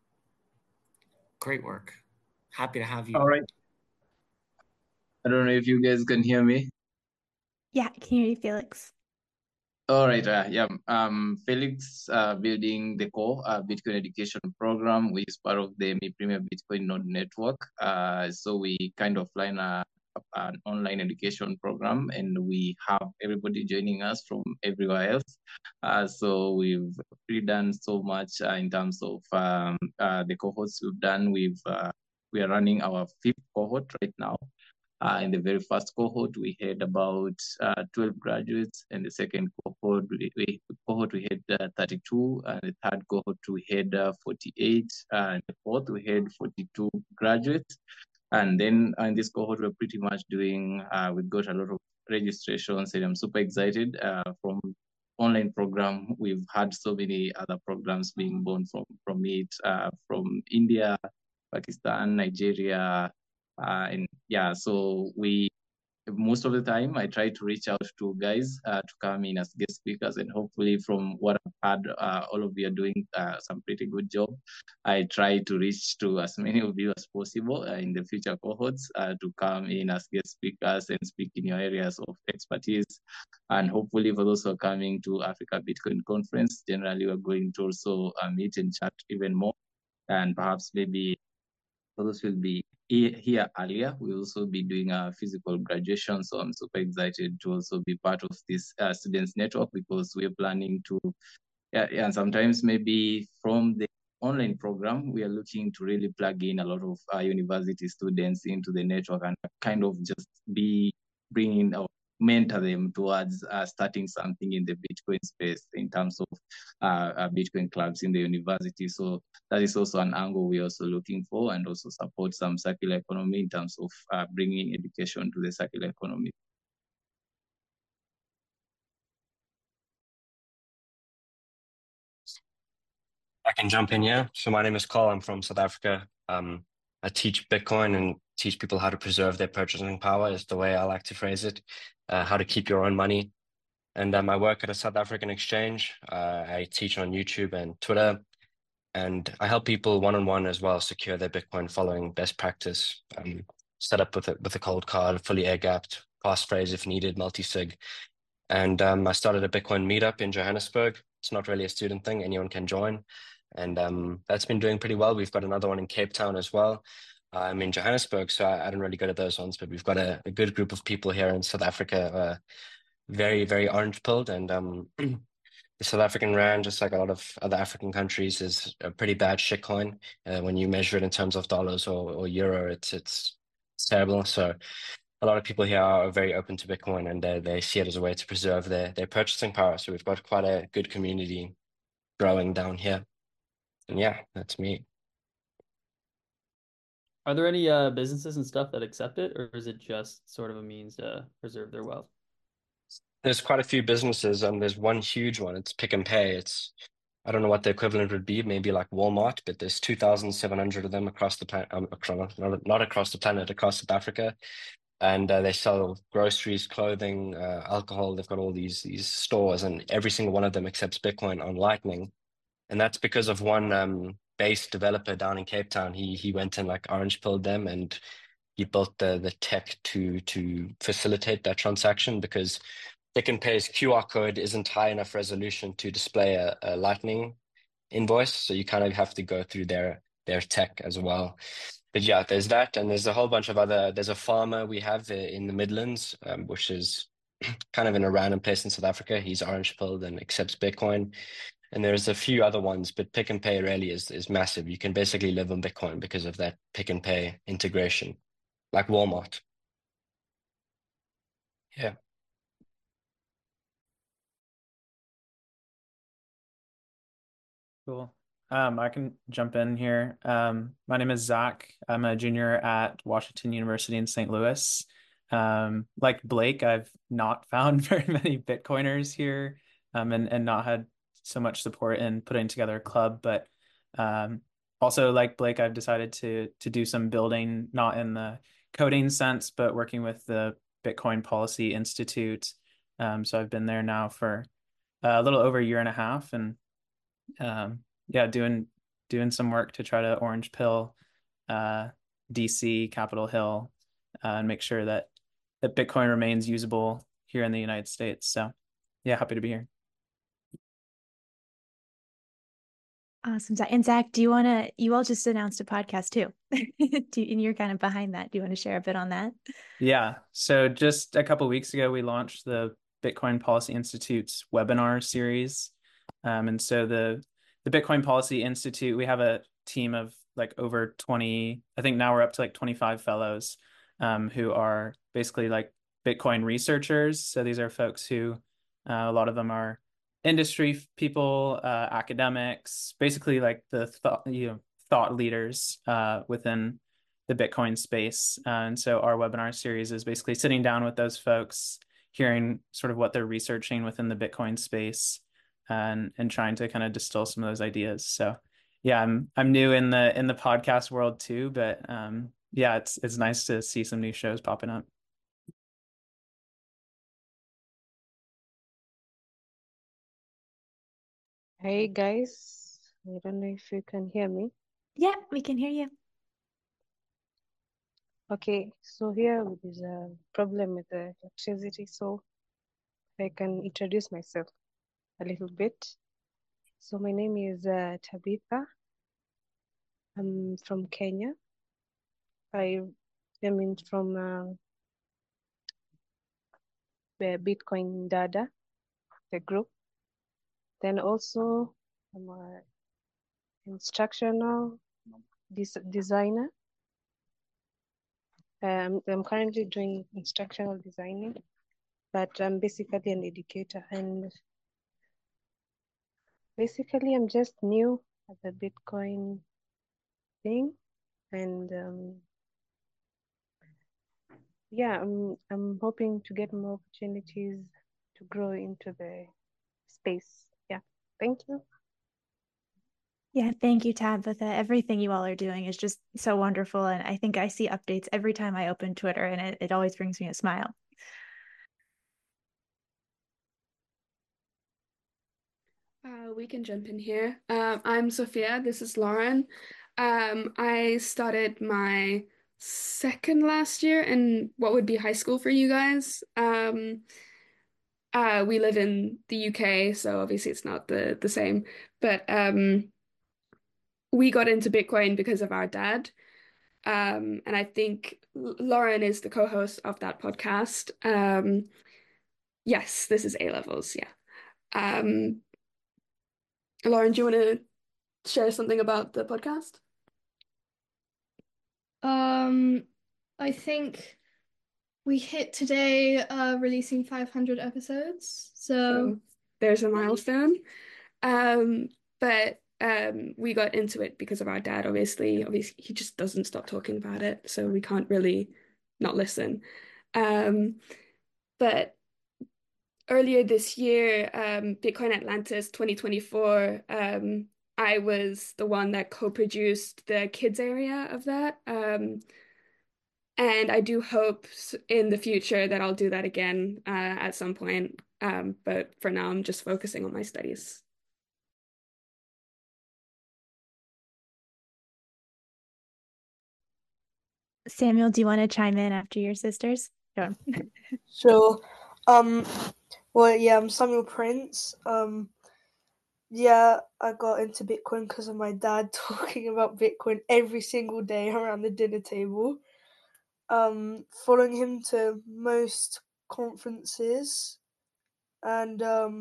Great work. Happy to have you. All right. I don't know if you guys can hear me. Yeah, I can hear you, Felix. All right, Felix, building the core Bitcoin education program, which is part of the Premier Bitcoin Node Network. So we kind of line an online education program, and we have everybody joining us from everywhere else. So we've really done so much in terms of the cohorts we've done. We are running our 5th cohort right now. In the very first cohort, we had about 12 graduates, and the second cohort, we had 32, and the third cohort, we had 48, and the fourth, we had 42 graduates. And then in this cohort, we're pretty much doing, we got a lot of registrations, and I'm super excited from online program. We've had so many other programs being born from it, from India, Pakistan, Nigeria, and yeah, so most of the time I try to reach out to guys to come in as guest speakers, and hopefully from what I've heard, all of you are doing some pretty good job. I try to reach to as many of you as possible in the future cohorts to come in as guest speakers and speak in your areas of expertise. And hopefully for those who are coming to Africa Bitcoin Conference, generally we're going to also meet and chat even more. and perhaps maybe for those who will be here earlier, we'll also be doing a physical graduation. So I'm super excited to also be part of this students network, because we're planning to, and sometimes maybe from the online program, we are looking to really plug in a lot of university students into the network and kind of just be bringing or mentor them towards starting something in the Bitcoin space in terms of Bitcoin clubs in the university. So that is also an angle we're also looking for, and also support some circular economy in terms of bringing education to the circular economy. I can jump in here. So my name is Carl. I'm from South Africa. I teach Bitcoin and teach people how to preserve their purchasing power is the way I like to phrase it, how to keep your own money. And I work at a South African exchange. I teach on YouTube and Twitter, and I help people one-on-one as well secure their Bitcoin following best practice, set up with a cold card, fully air-gapped, passphrase if needed, multi-sig. And I started a Bitcoin meetup in Johannesburg. It's not really a student thing. Anyone can join. And that's been doing pretty well. We've got another one in Cape Town as well. I'm in Johannesburg, so I don't really go to those ones, but we've got a good group of people here in South Africa, very, very orange-pilled. And the South African rand, just like a lot of other African countries, is a pretty bad shitcoin. When you measure it in terms of dollars or euro, it's terrible. So a lot of people here are very open to Bitcoin, and they see it as a way to preserve their purchasing power. So we've got quite a good community growing down here. And yeah, that's me. Are there any businesses and stuff that accept it, or is it just sort of a means to preserve their wealth? There's quite a few businesses. There's one huge one. It's Pick and Pay. I don't know what the equivalent would be, maybe like Walmart, but there's 2,700 of them across the planet, not across the planet, across South Africa. And they sell groceries, clothing, alcohol. They've got all these stores, and every single one of them accepts Bitcoin on Lightning. And that's because of one base developer down in Cape Town. He went and like orange pilled them, and he built the tech to facilitate that transaction, because Pick and Pay's QR code isn't high enough resolution to display a Lightning invoice. So you kind of have to go through their tech as well. But yeah, there's that, and there's a whole bunch of there's a farmer we have in the Midlands, which is kind of in a random place in South Africa. He's orange pilled and accepts Bitcoin. And there's a few other ones, but Pick and Pay really is massive. You can basically live on Bitcoin because of that Pick and Pay integration, like Walmart. Yeah. Cool. I can jump in here. My name is Zach. I'm a junior at Washington University in St. Louis. Like Blake, I've not found very many Bitcoiners here, and not had so much support in putting together a club. But also, like Blake, I've decided to do some building, not in the coding sense, but working with the Bitcoin Policy Institute. So I've been there now for a little over a year and a half, and yeah, doing some work to try to orange pill DC, Capitol Hill, and make sure that Bitcoin remains usable here in the United States. So yeah, happy to be here. Awesome. And Zach, you all just announced a podcast too. And you're kind of behind that. Do you want to share a bit on that? Yeah. So just a couple of weeks ago, we launched the Bitcoin Policy Institute's webinar series. And so the Bitcoin Policy Institute, we have a team of like over 20, I think now we're up to like 25 fellows who are basically like Bitcoin researchers. So these are folks who, a lot of them are industry people, academics, basically like the thought leaders within the Bitcoin space. And so our webinar series is basically sitting down with those folks, hearing sort of what they're researching within the Bitcoin space, and trying to kind of distill some of those ideas. So yeah, I'm new in the podcast world too, but yeah, it's nice to see some new shows popping up. Hey guys, I don't know if you can hear me. Yeah, we can hear you. Okay, so here there's a problem with the electricity, so I can introduce myself a little bit. So my name is Tabitha. I'm from Kenya. I am from the Bitcoin Dada, the group. Then also I'm an instructional designer. I'm currently doing instructional designing, but I'm basically an educator, and basically I'm just new at the Bitcoin thing, and yeah, I'm hoping to get more opportunities to grow into the space. Yeah, thank you. Yeah, thank you, Tabitha. Everything you all are doing is just so wonderful. And I think I see updates every time I open Twitter, and it always brings me a smile. We can jump in here. I'm Sophia. This is Lauren. I started my second last year in what would be high school for you guys. We live in the UK, so obviously it's not the same. But we got into Bitcoin because of our dad. And I think Lauren is the co-host of that podcast. Yes, this is A levels. Yeah. Lauren, do you want to share something about the podcast? I think we hit today releasing 500 episodes. So there's a milestone. But we got into it because of our dad, obviously. Obviously, he just doesn't stop talking about it, so we can't really not listen. But earlier this year, Bitcoin Atlantis 2024, I was the one that co-produced the kids area of that. And I do hope in the future that I'll do that again at some point. But for now, I'm just focusing on my studies. Samuel, do you want to chime in after your sisters? Sure. Sure. Well, yeah, I'm Samuel Prince. Yeah, I got into Bitcoin because of my dad talking about Bitcoin every single day around the dinner table. Following him to most conferences, and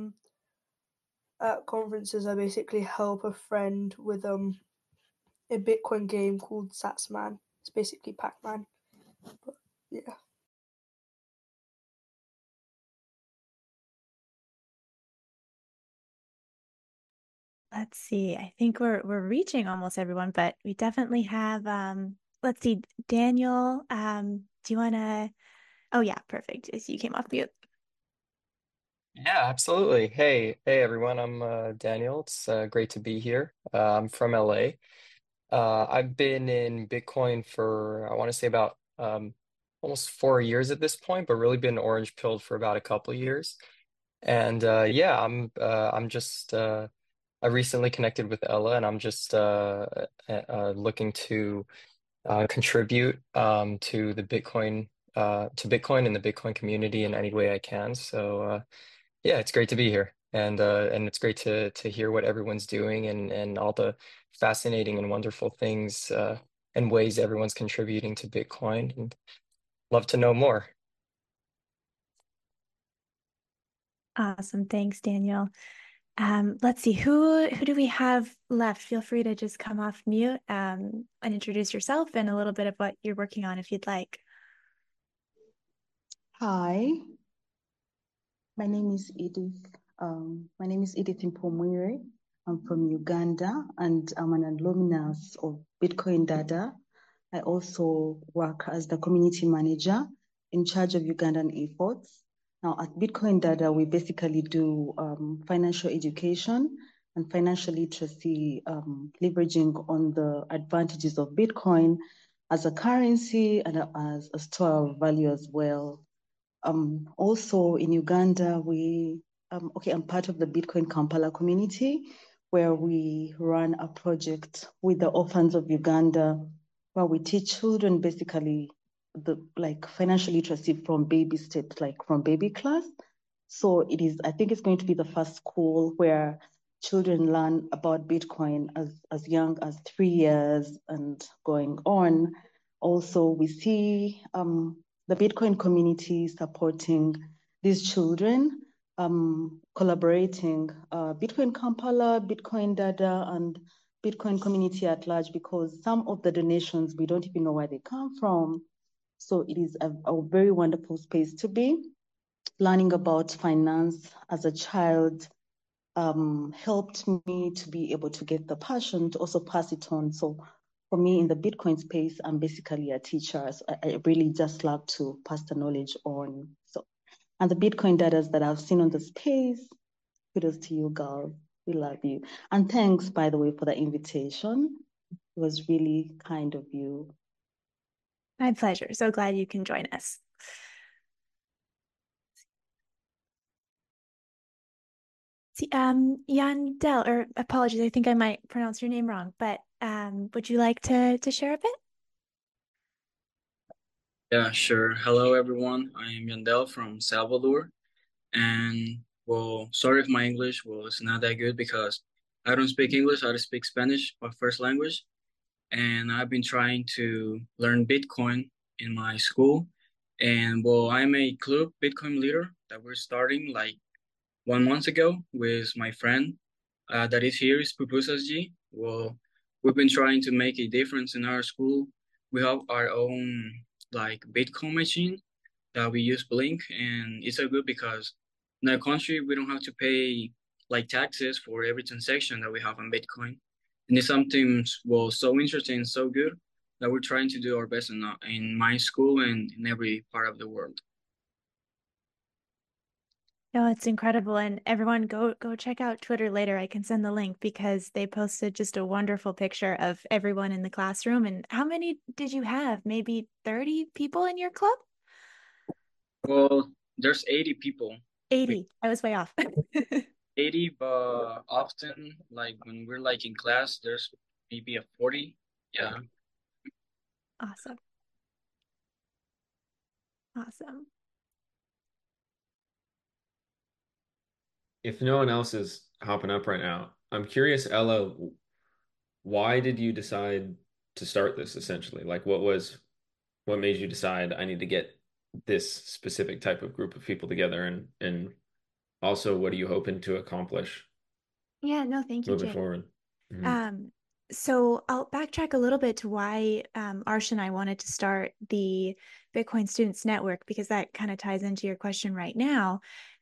at conferences I basically help a friend with a Bitcoin game called Satsman. It's basically Pac-Man. But, yeah. Let's see. I think we're reaching almost everyone, but we definitely have let's see, Daniel. Do you wanna Oh yeah, perfect. You came off mute. Yeah, absolutely. Hey, everyone. I'm Daniel. It's great to be here. I'm from LA. I've been in Bitcoin for I want to say about almost 4 years at this point, but really been orange pilled for about a couple of years. And yeah, I'm just I recently connected with Ella, and I'm just looking to contribute to Bitcoin and the Bitcoin community in any way I can. So yeah, it's great to be here, and it's great to hear what everyone's doing and all the fascinating and wonderful things and ways everyone's contributing to Bitcoin, and love to know more. Awesome. Thanks, Daniel. Let's see, who do we have left? Feel free to just come off mute and introduce yourself and a little bit of what you're working on if you'd like. Hi, my name is Edith. My name is Edith Mpomwire. I'm from Uganda, and I'm an alumnus of Bitcoin Dada. I also work as the community manager in charge of Ugandan efforts. Now at Bitcoin Dada, we basically do financial education and financial literacy, leveraging on the advantages of Bitcoin as a currency and as a store of value as well. Also in Uganda, I'm part of the Bitcoin Kampala community, where we run a project with the Orphans of Uganda, where we teach children basically like financial literacy from baby steps, like from baby class. So I think it's going to be the first school where children learn about Bitcoin as young as 3 years and going on. Also, we see the Bitcoin community supporting these children, collaborating, Bitcoin Kampala, Bitcoin Dada, and Bitcoin community at large, because some of the donations, we don't even know where they come from. So it is a very wonderful space to be. Learning about finance as a child helped me to be able to get the passion to also pass it on. So for me in the Bitcoin space, I'm basically a teacher. So I really just love to pass the knowledge on. So, and the Bitcoin datas that I've seen on the space, kudos to you, girls. We love you. And thanks, by the way, for the invitation. It was really kind of you. My pleasure. So glad you can join us. See, Yandel, or apologies, I think I might pronounce your name wrong, but would you like to share a bit? Yeah, sure. Hello, everyone. I am Yandel from Salvador. And well, sorry if my English was not that good because I don't speak English. I speak Spanish, my first language. And I've been trying to learn Bitcoin in my school. And well, I'm a club Bitcoin leader that we're starting like 1 month ago with my friend that is here, is Pupusas G. Well, we've been trying to make a difference in our school. We have our own like Bitcoin machine that we use Blink, and it's so good because in our country we don't have to pay like taxes for every transaction that we have on Bitcoin, and it's something well so interesting, so good that we're trying to do our best in my school and in every part of the world. No, it's incredible. And everyone go check out Twitter later. I can send the link because they posted just a wonderful picture of everyone in the classroom. And how many did you have? Maybe 30 people in your club? Well, there's 80 people. 80. I was way off. 80, but often like when we're like in class, there's maybe a 40. Yeah. Awesome. Awesome. If no one else is hopping up right now, I'm curious, Ella, why did you decide to start this essentially? Like what made you decide I need to get this specific type of group of people together, and also what are you hoping to accomplish Yeah, no, thank you, moving Jake. forward? Mhm. So I'll backtrack a little bit to why Arsh and I wanted to start the Bitcoin Students Network, because that kind of ties into your question right now.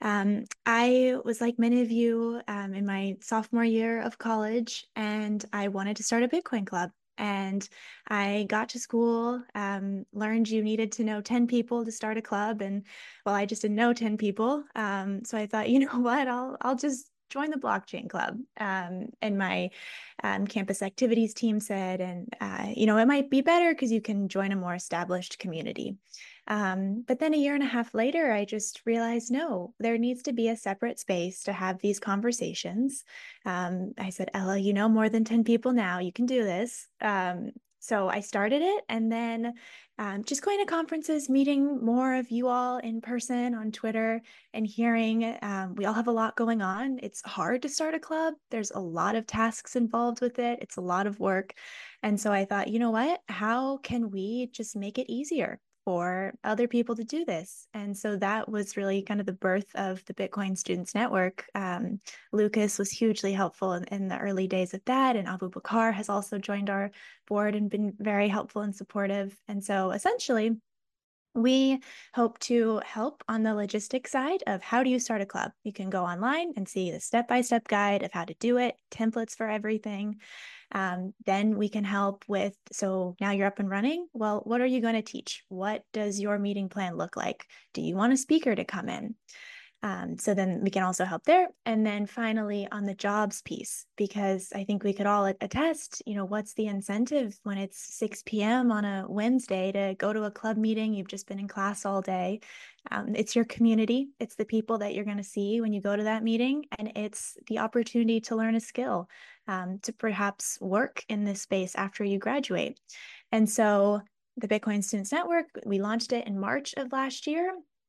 I was like many of you in my sophomore year of college, and I wanted to start a Bitcoin club. And I got to school, learned you needed to know 10 people to start a club. And well, I just didn't know 10 people. So I thought, you know what, I'll just join the blockchain club. And my campus activities team said, and it might be better because you can join a more established community. But then a year and a half later, I just realized, no, there needs to be a separate space to have these conversations. I said, Ella, you know more than 10 people now, you can do this. So I started it, and then just going to conferences, meeting more of you all in person on Twitter, and hearing we all have a lot going on. It's hard to start a club. There's a lot of tasks involved with it. It's a lot of work. And so I thought, you know what? How can we just make it easier for other people to do this? And so that was really kind of the birth of the Bitcoin Students Network. Lucas was hugely helpful in the early days of that. And Abu Bakar has also joined our board and been very helpful and supportive. And so essentially, we hope to help on the logistics side of how do you start a club. You can go online and see the step-by-step guide of how to do it, templates for everything. Then we can help with, so now you're up and running. Well, what are you going to teach? What does your meeting plan look like? Do you want a speaker to come in? So then we can also help there. And then finally on the jobs piece, because I think we could all attest, what's the incentive when it's 6 p.m. on a Wednesday to go to a club meeting? You've just been in class all day. It's your community. It's the people that you're going to see when you go to that meeting. And it's the opportunity to learn a skill, to perhaps work in this space after you graduate. And so the Bitcoin Students Network, we launched it in March of last year.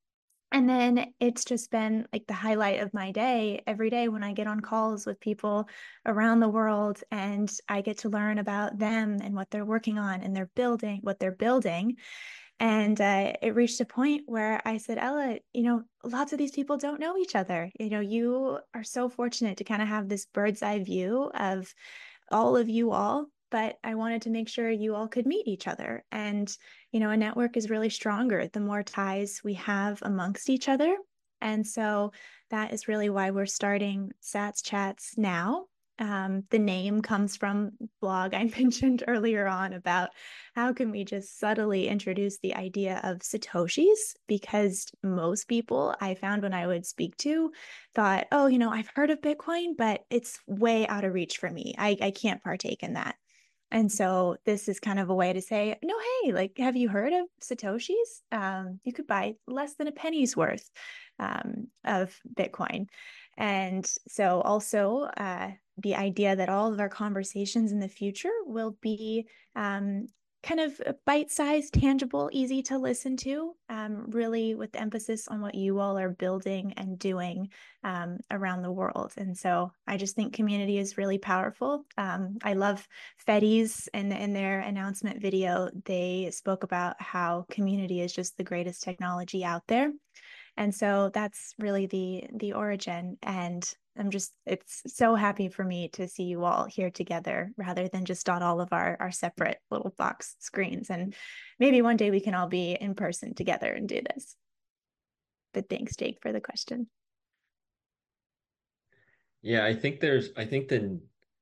And then it's just been like the highlight of my day every day when I get on calls with people around the world and I get to learn about them and what they're working on and what they're building. And it reached a point where I said, Ella, lots of these people don't know each other. You are so fortunate to kind of have this bird's eye view of all of you all, but I wanted to make sure you all could meet each other. And, a network is really stronger the more ties we have amongst each other. And so that is really why we're starting Sats Chats now. The name comes from blog I mentioned earlier on about how can we just subtly introduce the idea of Satoshis, because most people I found when I would speak to thought, oh, I've heard of Bitcoin, but it's way out of reach for me. I can't partake in that. And so this is kind of a way to say, no, hey, like, have you heard of Satoshis? You could buy less than a penny's worth of Bitcoin. And so also the idea that all of our conversations in the future will be kind of bite-sized, tangible, easy to listen to, really with emphasis on what you all are building and doing around the world. And so I just think community is really powerful. I love Fetty's in their announcement video. They spoke about how community is just the greatest technology out there. And so that's really the origin. And it's so happy for me to see you all here together rather than just on all of our separate little box screens. And maybe one day we can all be in person together and do this. But thanks, Jake, for the question. Yeah, I think the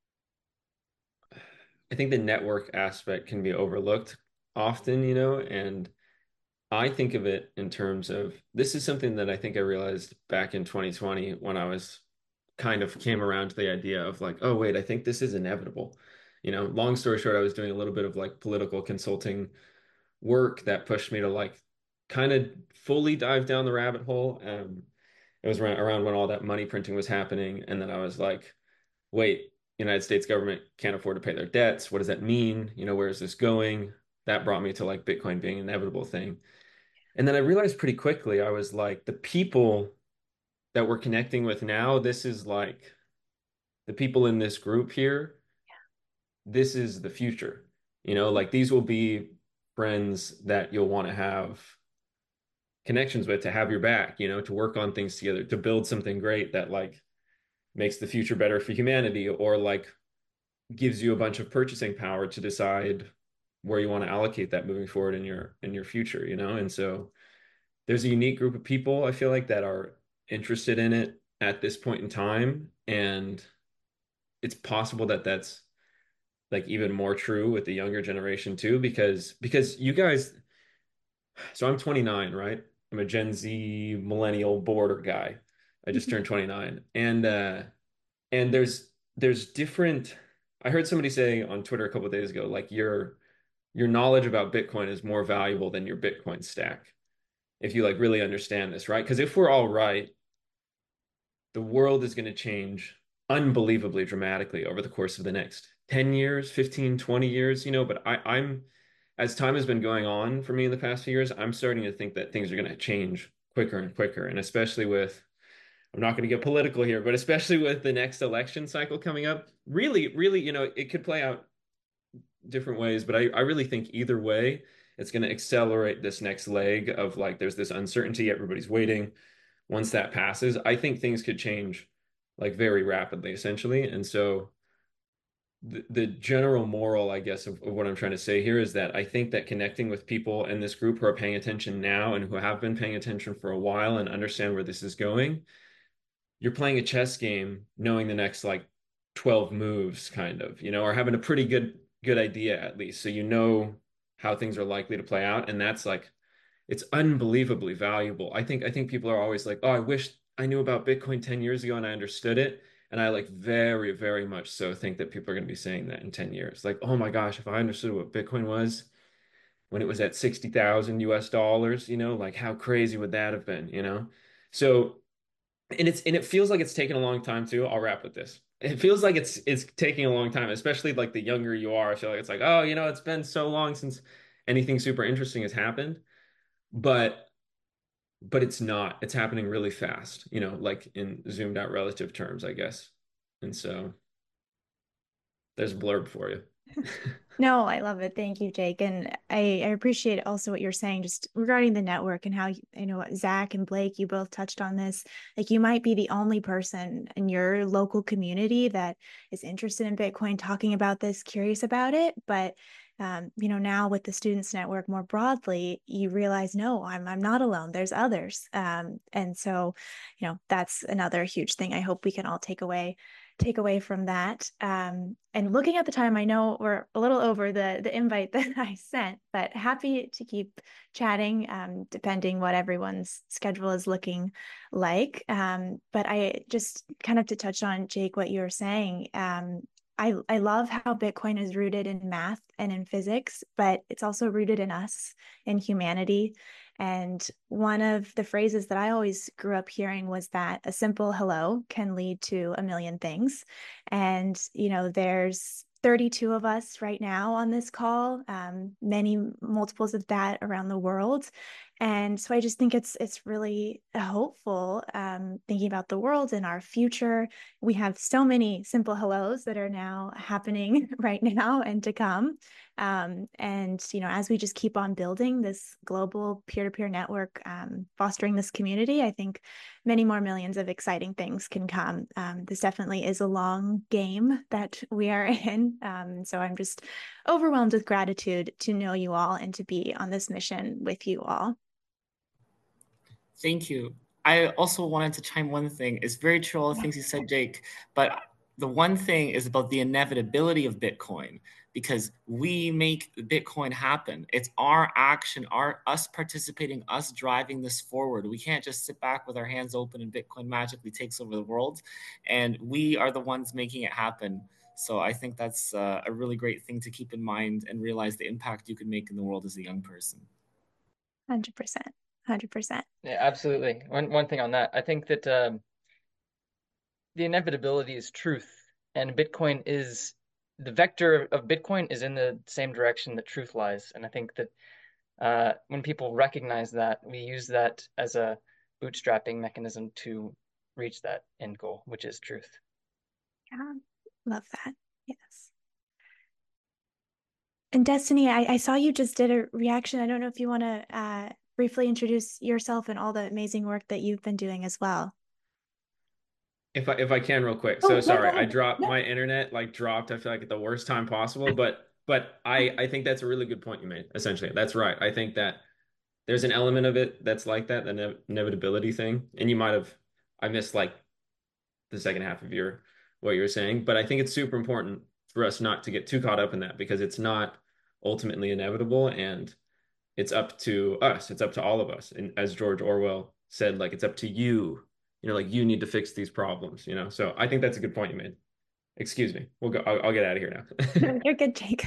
network aspect can be overlooked often, and I think of it in terms of, this is something that I think I realized back in 2020 when I was kind of came around to the idea of like, oh wait, I think this is inevitable. Long story short, I was doing a little bit of like political consulting work that pushed me to like kind of fully dive down the rabbit hole. It was around when all that money printing was happening, and then I was like, wait, United States government can't afford to pay their debts. What does that mean? Where is this going? That brought me to like Bitcoin being an inevitable thing. And then I realized pretty quickly, I was like, the people that we're connecting with now, this is like the people in this group here. This is the future. Like these will be friends that you'll want to have connections with, to have your back, to work on things together, to build something great that like makes the future better for humanity, or like gives you a bunch of purchasing power to decide where you want to allocate that moving forward in your future, And so there's a unique group of people, I feel like, that are interested in it at this point in time. And it's possible that that's like even more true with the younger generation too, because you guys, so I'm 29, right? I'm a Gen Z millennial border guy. I just turned 29. And there's different, I heard somebody say on Twitter a couple of days ago, like your knowledge about Bitcoin is more valuable than your Bitcoin stack, if you like really understand this, right? Because if we're all right, the world is going to change unbelievably dramatically over the course of the next 10 years, 15, 20 years, but I'm, as time has been going on for me in the past few years, I'm starting to think that things are going to change quicker and quicker. And especially with, I'm not going to get political here, but especially with the next election cycle coming up, really, really, it could play out different ways, but I really think either way, it's going to accelerate this next leg of like, there's this uncertainty, everybody's waiting. Once that passes, I think things could change like very rapidly, essentially. And so the general moral, I guess, of what I'm trying to say here is that I think that connecting with people in this group who are paying attention now and who have been paying attention for a while and understand where this is going, you're playing a chess game knowing the next like 12 moves, kind of, or having a pretty good idea at least. So how things are likely to play out. And that's like, it's unbelievably valuable. I think people are always like, oh, I wish I knew about Bitcoin 10 years ago and I understood it. And I like very, very much so think that people are going to be saying that in 10 years. Like, oh my gosh, if I understood what Bitcoin was when it was at 60,000 US dollars, like how crazy would that have been, So, and it feels like it's taken a long time too. I'll wrap with this. It feels like it's taking a long time, especially like the younger you are. I feel like it's like, oh, it's been so long since anything super interesting has happened. But but it's not. It's happening really fast, like in zoomed out relative terms, I guess. And so there's a blurb for you. No, I love it. Thank you, Jake. And I appreciate also what you're saying just regarding the network and how, Zach and Blake, you both touched on this. Like you might be the only person in your local community that is interested in Bitcoin, talking about this, curious about it. But, now with the Students Network more broadly, you realize, no, I'm not alone. There's others. And so, that's another huge thing I hope we can all take away from that. And looking at the time, I know we're a little over the invite that I sent, but happy to keep chatting, depending what everyone's schedule is looking like. But I just kind of to touch on, Jake, what you were saying. I love how Bitcoin is rooted in math and in physics, but it's also rooted in us, in humanity. And one of the phrases that I always grew up hearing was that a simple hello can lead to a million things. And, there's 32 of us right now on this call, many multiples of that around the world. And so I just think it's really hopeful, thinking about the world and our future. We have so many simple hellos that are now happening right now and to come. And, as we just keep on building this global peer-to-peer network, fostering this community, I think many more millions of exciting things can come. This definitely is a long game that we are in. So I'm just overwhelmed with gratitude to know you all and to be on this mission with you all. Thank you. I also wanted to chime one thing. It's very true, all the things you said, Jake, but the one thing is about the inevitability of Bitcoin, because we make Bitcoin happen. It's our action, us participating, us driving this forward. We can't just sit back with our hands open and Bitcoin magically takes over the world. And we are the ones making it happen. So I think that's a really great thing to keep in mind and realize the impact you can make in the world as a young person. 100%. 100%. Yeah, absolutely. One thing on that, I think that the inevitability is truth, and Bitcoin is the vector of Bitcoin is in the same direction that truth lies. And I think that when people recognize that, we use that as a bootstrapping mechanism to reach that end goal, which is truth. Yeah, love that. Yes. And Destiny, I saw you just did a reaction. I don't know if you want to briefly introduce yourself and all the amazing work that you've been doing as well. If I can real quick. So sorry, I dropped my internet dropped, I feel like at the worst time possible, but I think that's a really good point you made. Essentially, that's right. I think that there's an element of it that's like that, the inevitability thing. And I missed the second half of what you were saying, but I think it's super important for us not to get too caught up in that, because it's not ultimately inevitable, and it's up to us. It's up to all of us. And as George Orwell said, it's up to you. You need to fix these problems. So I think that's a good point you made. Excuse me. We'll go. I'll get out of here now. You're good, Jake.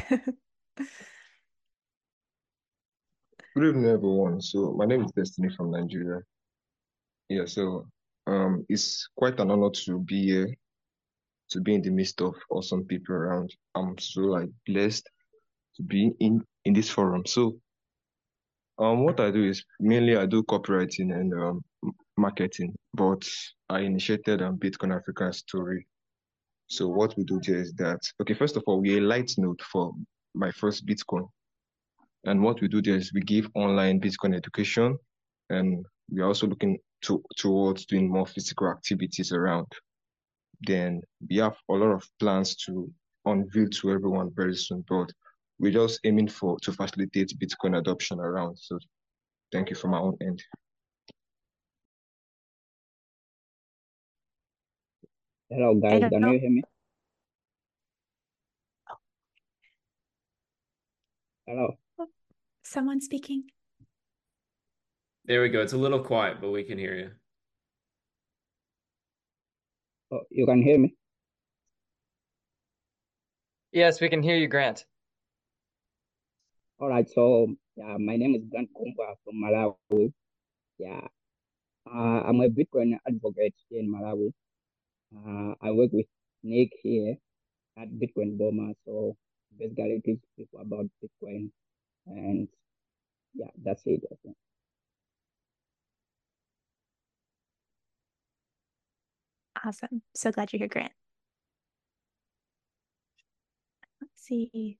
Good evening, everyone. So my name is Destiny from Nigeria. Yeah, so it's quite an honor to be here, to be in the midst of awesome people around. I'm so blessed to be in this forum. So what I do is mainly I do copywriting and marketing, but I initiated Bitcoin Africa story. So what we do there is that, okay, first of all, we're a light node for my first Bitcoin. And what we do there is we give online Bitcoin education, and we're also looking towards doing more physical activities around. Then we have a lot of plans to unveil to everyone very soon, but we're just aiming to facilitate Bitcoin adoption around. So thank you from my own end. Hello guys, can you hear me? Hello. Someone speaking? There we go. It's a little quiet, but we can hear you. Oh, you can hear me? Yes, we can hear you, Grant. All right, so yeah, my name is Grant Kumba from Malawi. Yeah, I'm a Bitcoin advocate here in Malawi. I work with Nick here at Bitcoin Boma, so basically teach people about Bitcoin, and yeah, that's it. I think. Awesome. So glad you're here, Grant. Let's see.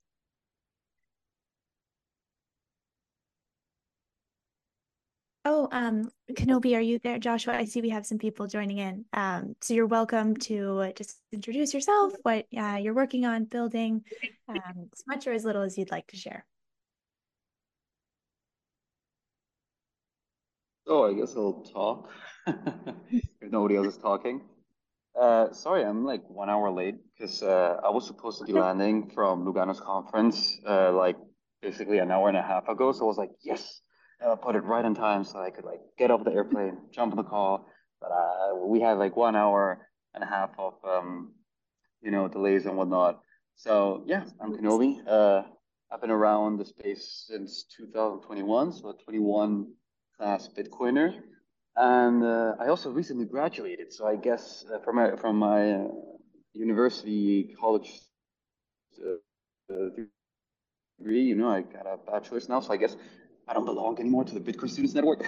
Oh, Kenobi, are you there? Joshua, I see we have some people joining in. So you're welcome to just introduce yourself, what you're working on building, as much or as little as you'd like to share. Oh, I guess I'll talk if nobody else is talking. Sorry, I'm like 1 hour late because I was supposed to be landing from Lugano's conference like basically an hour and a half ago. So I was like, yes, I put it right in time so I could like get off the airplane, jump on the call. But we had like 1 hour and a half of delays and whatnot. So yeah, I'm Kenobi. I've been around the space since 2021, so a 21 class Bitcoiner. And I also recently graduated, so I guess from my university college degree, I got a bachelor's now, so I guess I don't belong anymore to the Bitcoin Students Network.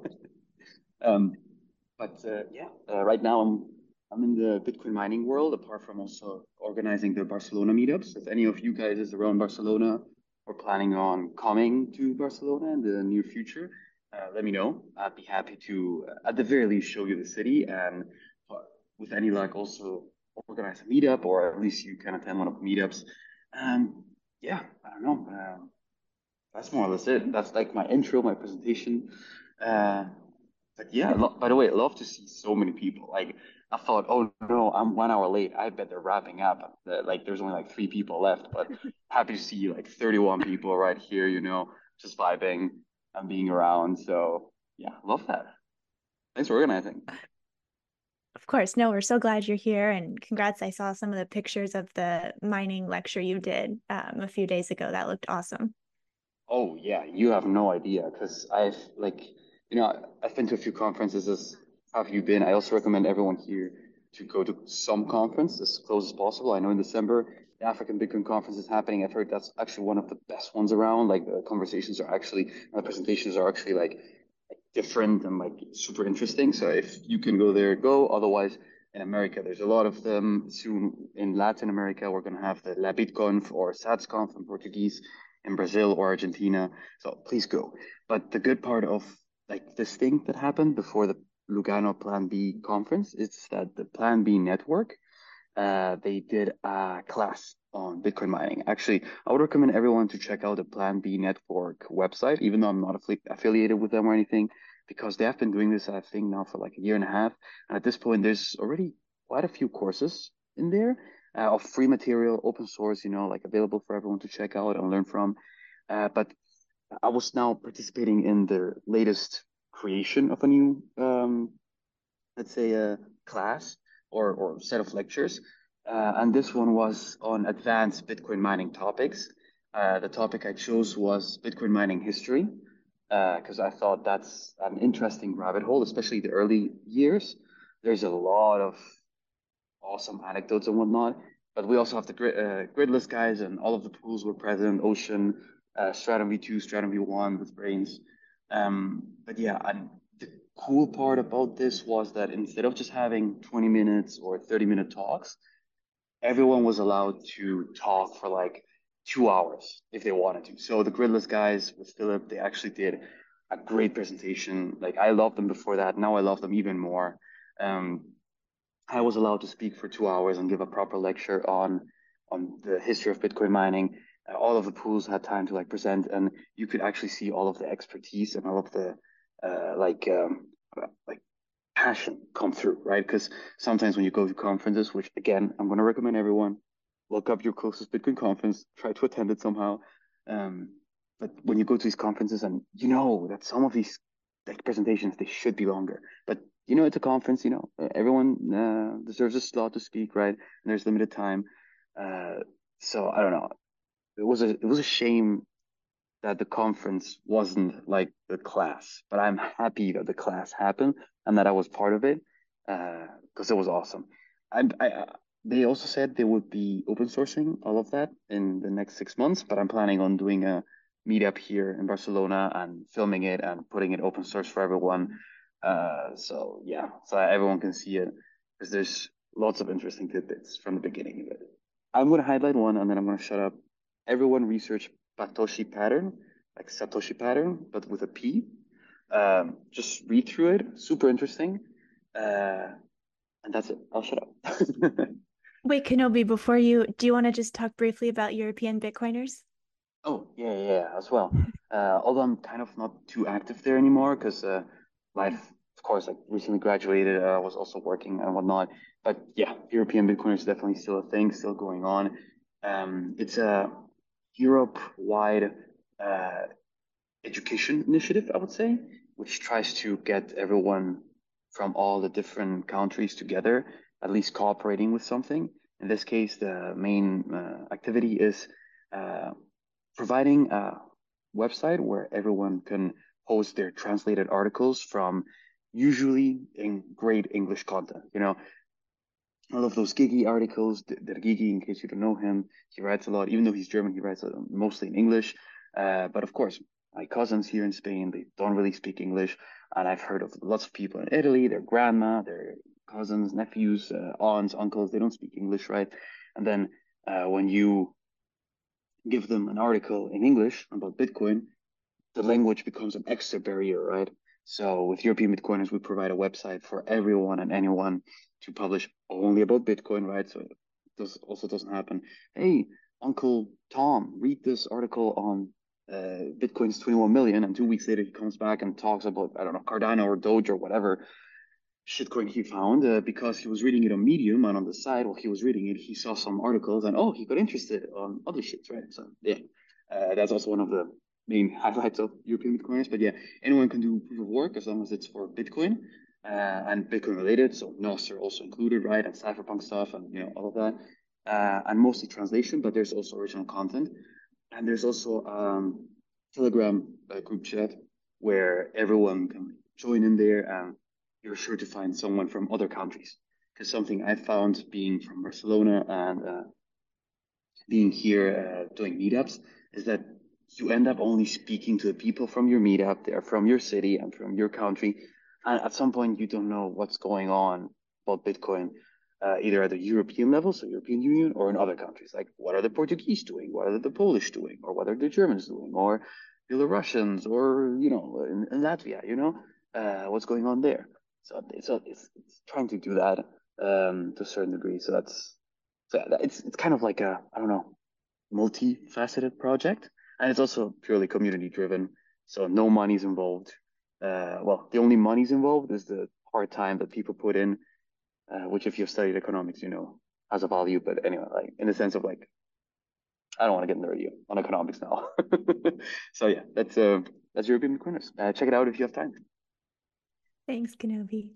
Right now I'm in the Bitcoin mining world, apart from also organizing the Barcelona meetups. If any of you guys is around Barcelona or planning on coming to Barcelona in the near future, let me know. I'd be happy to, at the very least, show you the city and with any luck, also organize a meetup, or at least you can attend one of the meetups. Yeah, I don't know. That's more or less it. That's like my intro, my presentation. But yeah, by the way, I love to see so many people. Like I thought, oh no, I'm 1 hour late. I bet they're wrapping up. Like there's only like 3 people left, but happy to see like 31 people right here, just vibing and being around. So yeah, love that. Thanks for organizing. Of course. No, we're so glad you're here, and congrats. I saw some of the pictures of the mining lecture you did a few days ago. That looked awesome. Oh yeah, you have no idea because I've been to a few conferences. As have you been? I also recommend everyone here to go to some conference as close as possible. I know in December the African Bitcoin conference is happening. I've heard that's actually one of the best ones around. Like the conversations are actually, the presentations are actually like different and like super interesting. So if you can go there, go. Otherwise, in America, there's a lot of them. Soon in Latin America, we're going to have the La BitConf or SatsConf in Portuguese in Brazil or Argentina. So please go. But the good part of like this thing that happened before the Lugano Plan B conference is that the Plan B network, they did a class on Bitcoin mining. Actually, I would recommend everyone to check out the Plan B network website, even though I'm not affiliated with them or anything, because they have been doing this, I think, now for like a year and a half. And at this point, there's already quite a few courses in there of free material, open source, like available for everyone to check out and learn from. But I was now participating in the latest creation of a new, let's say, a class or set of lectures. And this one was on advanced Bitcoin mining topics. The topic I chose was Bitcoin mining history, because I thought that's an interesting rabbit hole, especially the early years. There's a lot of awesome anecdotes and whatnot. But we also have the gridless guys, and all of the pools were present: Ocean, Stratum V2, Stratum V1 with Brains. But yeah, and the cool part about this was that instead of just having 20 minutes or 30-minute talks, everyone was allowed to talk for like 2 hours if they wanted to. So the gridless guys with Philip, they actually did a great presentation. Like I loved them before that. Now I love them even more. I was allowed to speak for 2 hours and give a proper lecture on the history of Bitcoin mining. All of the pools had time to like present, and you could actually see all of the expertise and all of the like passion come through, right? Because sometimes when you go to conferences, which again I'm going to recommend everyone look up your closest Bitcoin conference, try to attend it somehow. But when you go to these conferences, and that some of these like presentations they should be longer, but it's a conference. Everyone deserves a slot to speak, right? And there's limited time. So I don't know. It was a shame that the conference wasn't like the class, but I'm happy that the class happened and that I was part of it because it was awesome. They also said they would be open sourcing all of that in the next 6 months, but I'm planning on doing a meetup here in Barcelona and filming it and putting it open source for everyone. So everyone can see it. because there's lots of interesting tidbits from the beginning of it. I'm going to highlight one and then I'm going to shut up. Everyone research Satoshi pattern, like Satoshi pattern, but with a P. Just read through it. Super interesting. And that's it. I'll shut up. Wait, Kenobi, do you want to just talk briefly about European Bitcoiners? Oh, yeah, as well. Although I'm kind of not too active there anymore because life, of course, like recently graduated, I was also working and whatnot. But yeah, European Bitcoin is definitely still a thing, still going on. It's a Europe-wide education initiative, I would say, which tries to get everyone from all the different countries together, at least cooperating with something. In this case, the main activity is providing a website where everyone can post their translated articles from usually in great English content. You know, all of those Gigi articles. The Gigi, in case you don't know him, he writes a lot. Even though he's German, he writes mostly in English. But of course, my cousins here in Spain, they don't really speak English. And I've heard of lots of people in Italy, their grandma, their cousins, nephews, aunts, uncles, they don't speak English, right? And then when you give them an article in English about Bitcoin, the language becomes an extra barrier, right? So with European Bitcoiners, we provide a website for everyone and anyone to publish only about Bitcoin, right? So this also doesn't happen. Hey, Uncle Tom, read this article on Bitcoin's 21 million, and 2 weeks later he comes back and talks about, I don't know, Cardano or Doge or whatever shitcoin he found because he was reading it on Medium, and on the side while he was reading it, he saw some articles and he got interested on other shit, right? So yeah, that's also one of the main highlights of European Bitcoiners. But yeah, anyone can do proof of work as long as it's for Bitcoin and Bitcoin related. So Nostr also included, right? And cypherpunk stuff and all of that. And mostly translation, but there's also original content. And there's also Telegram group chat where everyone can join in there and you're sure to find someone from other countries. Because something I found being from Barcelona and being here doing meetups is that you end up only speaking to the people from your meetup. They're from your city and from your country. And at some point, you don't know what's going on about Bitcoin, either at the European level, so European Union, or in other countries. Like, what are the Portuguese doing? What are the Polish doing? Or what are the Germans doing? Or Belarusians? Or, in Latvia, what's going on there? So it's trying to do that to a certain degree. So it's kind of like a, I don't know, multifaceted project. And it's also purely community driven. So no money's involved. Well, the only money's involved is the hard time that people put in, which if you've studied economics, has a value. But anyway, like in the sense of like, I don't want to get nerdy on economics now. So yeah, that's European Bitcoiners. Check it out if you have time. Thanks, Kenobi.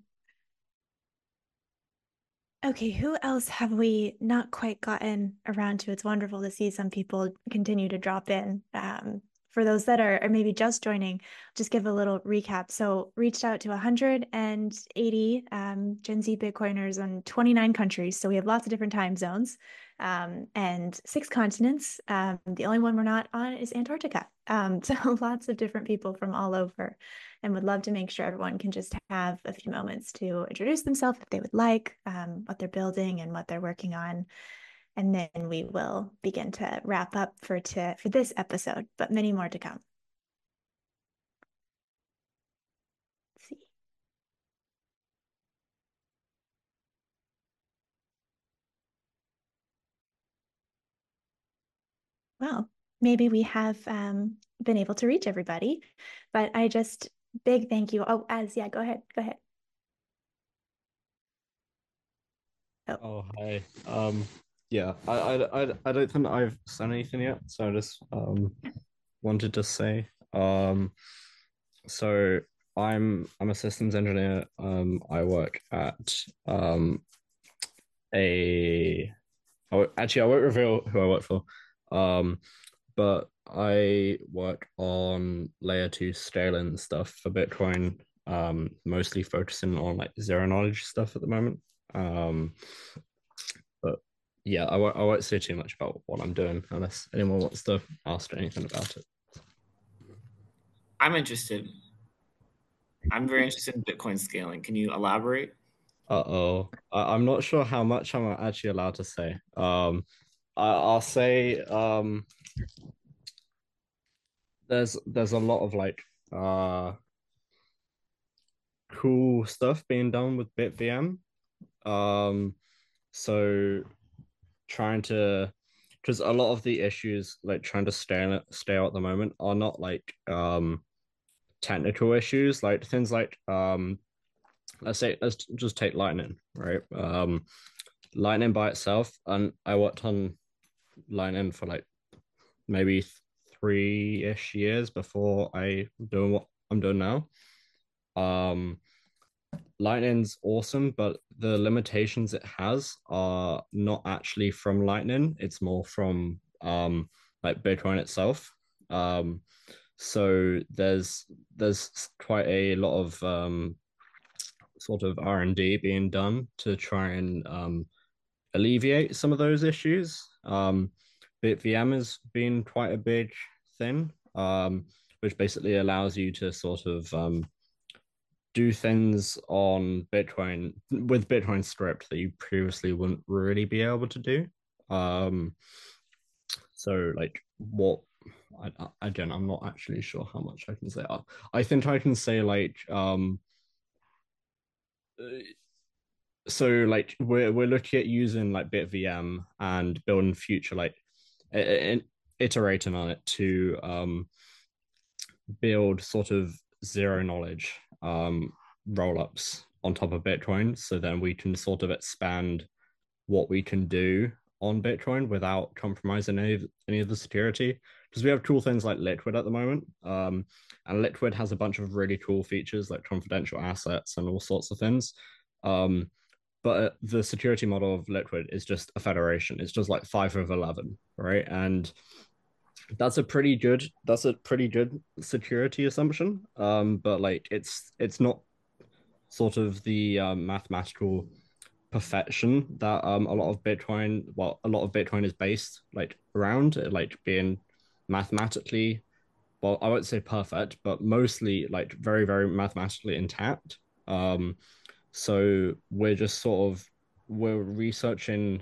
Okay, who else have we not quite gotten around to? It's wonderful to see some people continue to drop in. For those that are maybe just joining, just give a little recap. So reached out to 180 Gen Z Bitcoiners in 29 countries. So we have lots of different time zones and 6 continents. The only one we're not on is Antarctica. So lots of different people from all over, and would love to make sure everyone can just have a few moments to introduce themselves if they would like, what they're building and what they're working on. And then we will begin to wrap up for this episode, but many more to come. Let's see. Well, maybe we have been able to reach everybody, but big thank you. Oh, yeah, go ahead. Oh, hi. Yeah, I don't think I've done anything yet, so I just wanted to say so I'm a systems engineer. I work at actually I won't reveal who I work for. But I work on layer 2 scaling stuff for Bitcoin, mostly focusing on like zero knowledge stuff at the moment. But yeah, I won't say too much about what I'm doing unless anyone wants to ask anything about it. I'm interested. I'm very interested in Bitcoin scaling. Can you elaborate? I'm not sure how much I'm actually allowed to say. I'll say there's a lot of like cool stuff being done with BitVM. So trying to, because a lot of the issues like trying to stay out at the moment are not like technical issues, like things like let's just take Lightning, right? Lightning by itself, and I worked on Lightning for like maybe 3-ish years before I doing what I'm doing now. Lightning's awesome, but the limitations it has are not actually from Lightning. It's more from like Bitcoin itself. So there's quite a lot of sort of R&D being done to try and alleviate some of those issues. BitVM has been quite a big thing, which basically allows you to sort of do things on Bitcoin with Bitcoin script that you previously wouldn't really be able to do. So like what again, I'm not actually sure how much I can say. I think I can say like so like we're looking at using like BitVM and building future like iterating on it to build sort of zero knowledge roll-ups on top of Bitcoin, so then we can sort of expand what we can do on Bitcoin without compromising any of the security. Because we have cool things like Liquid at the moment, and Liquid has a bunch of really cool features like confidential assets and all sorts of things. But the security model of Liquid is just a federation. It's just like 5 of 11, right? And that's a pretty good security assumption. But like it's not sort of the mathematical perfection that a lot of Bitcoin is based like around, like being mathematically, well, I won't say perfect, but mostly like very, very mathematically intact. So we're researching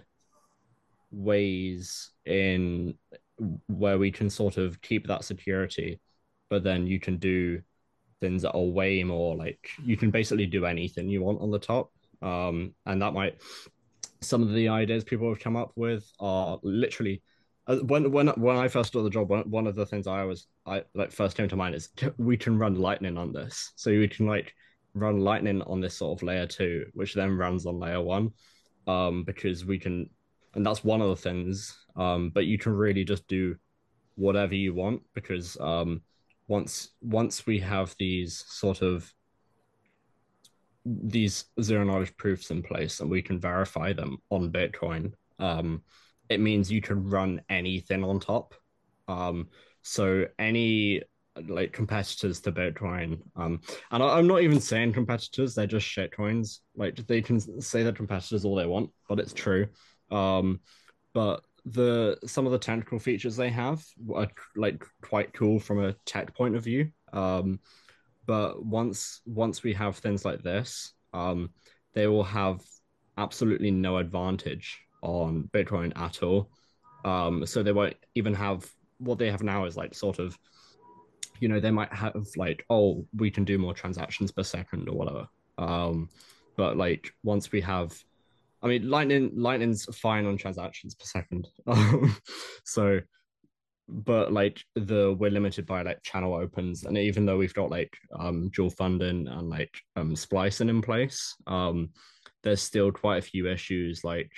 ways in where we can sort of keep that security, but then you can do things that are way more like you can basically do anything you want on the top. And that might some of the ideas people have come up with are literally when I first got the job, one of the things I like first came to mind is we can run Lightning on this, so we can like run Lightning on this sort of layer 2, which then runs on layer 1, because we can, and that's one of the things. But you can really just do whatever you want because once we have these zero knowledge proofs in place and we can verify them on Bitcoin, it means you can run anything on top. So any like competitors to Bitcoin, and I'm not even saying competitors, they're just shitcoins. Like they can say they're competitors all they want, but it's true. But some of the technical features they have are like quite cool from a tech point of view. But once we have things like this, they will have absolutely no advantage on Bitcoin at all. So they won't even have what they have now is like sort of, they might have like, oh, we can do more transactions per second or whatever. But like once we have, I mean, Lightning's fine on transactions per second. So, but like we're limited by like channel opens, and even though we've got like dual funding and like splicing in place, there's still quite a few issues like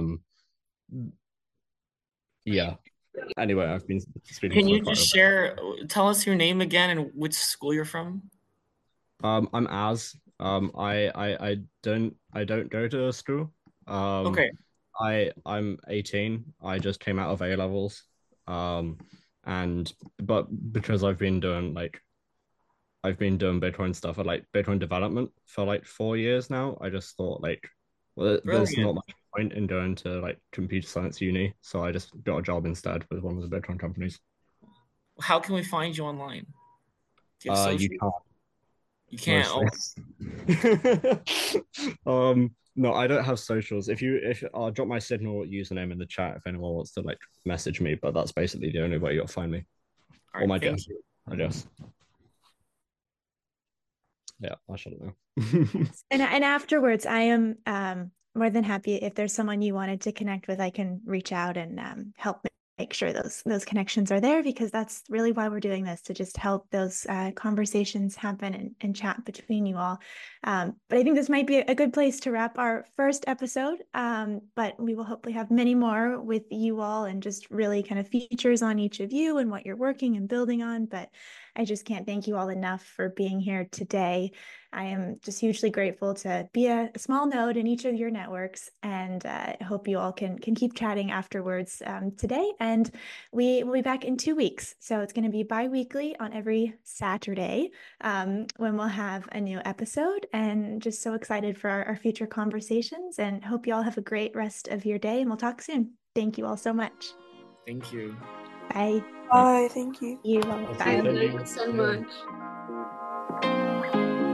yeah. Anyway, I've been speaking. Can you just tell us your name again and which school you're from? I'm Az. I don't go to school. Okay. I'm 18. I just came out of A levels. But because I've been doing Bitcoin stuff at like Bitcoin development for like 4 years now, I just thought like, well, there's not much point in going to like computer science uni, so I just got a job instead with one of the Bitcoin companies. How can we find you online? You can't. You can't. No, I don't have socials. If I'll drop my Signal username in the chat if anyone wants to like message me, but that's basically the only way you'll find me. Or my guess, I guess. Yeah, I shouldn't know. And afterwards, I am more than happy if there's someone you wanted to connect with, I can reach out and help make sure those connections are there, because that's really why we're doing this, to just help those conversations happen and chat between you all. But I think this might be a good place to wrap our first episode, but we will hopefully have many more with you all, and just really kind of features on each of you and what you're working and building on. But I just can't thank you all enough for being here today. I am just hugely grateful to be a small node in each of your networks, and I hope you all can keep chatting afterwards today. And we will be back in 2 weeks. So it's going to be bi-weekly on every Saturday when we'll have a new episode, and just so excited for our future conversations, and hope you all have a great rest of your day, and we'll talk soon. Thank you all so much. Thank you. Bye. Bye. Thank you. Bye. Thank you so much.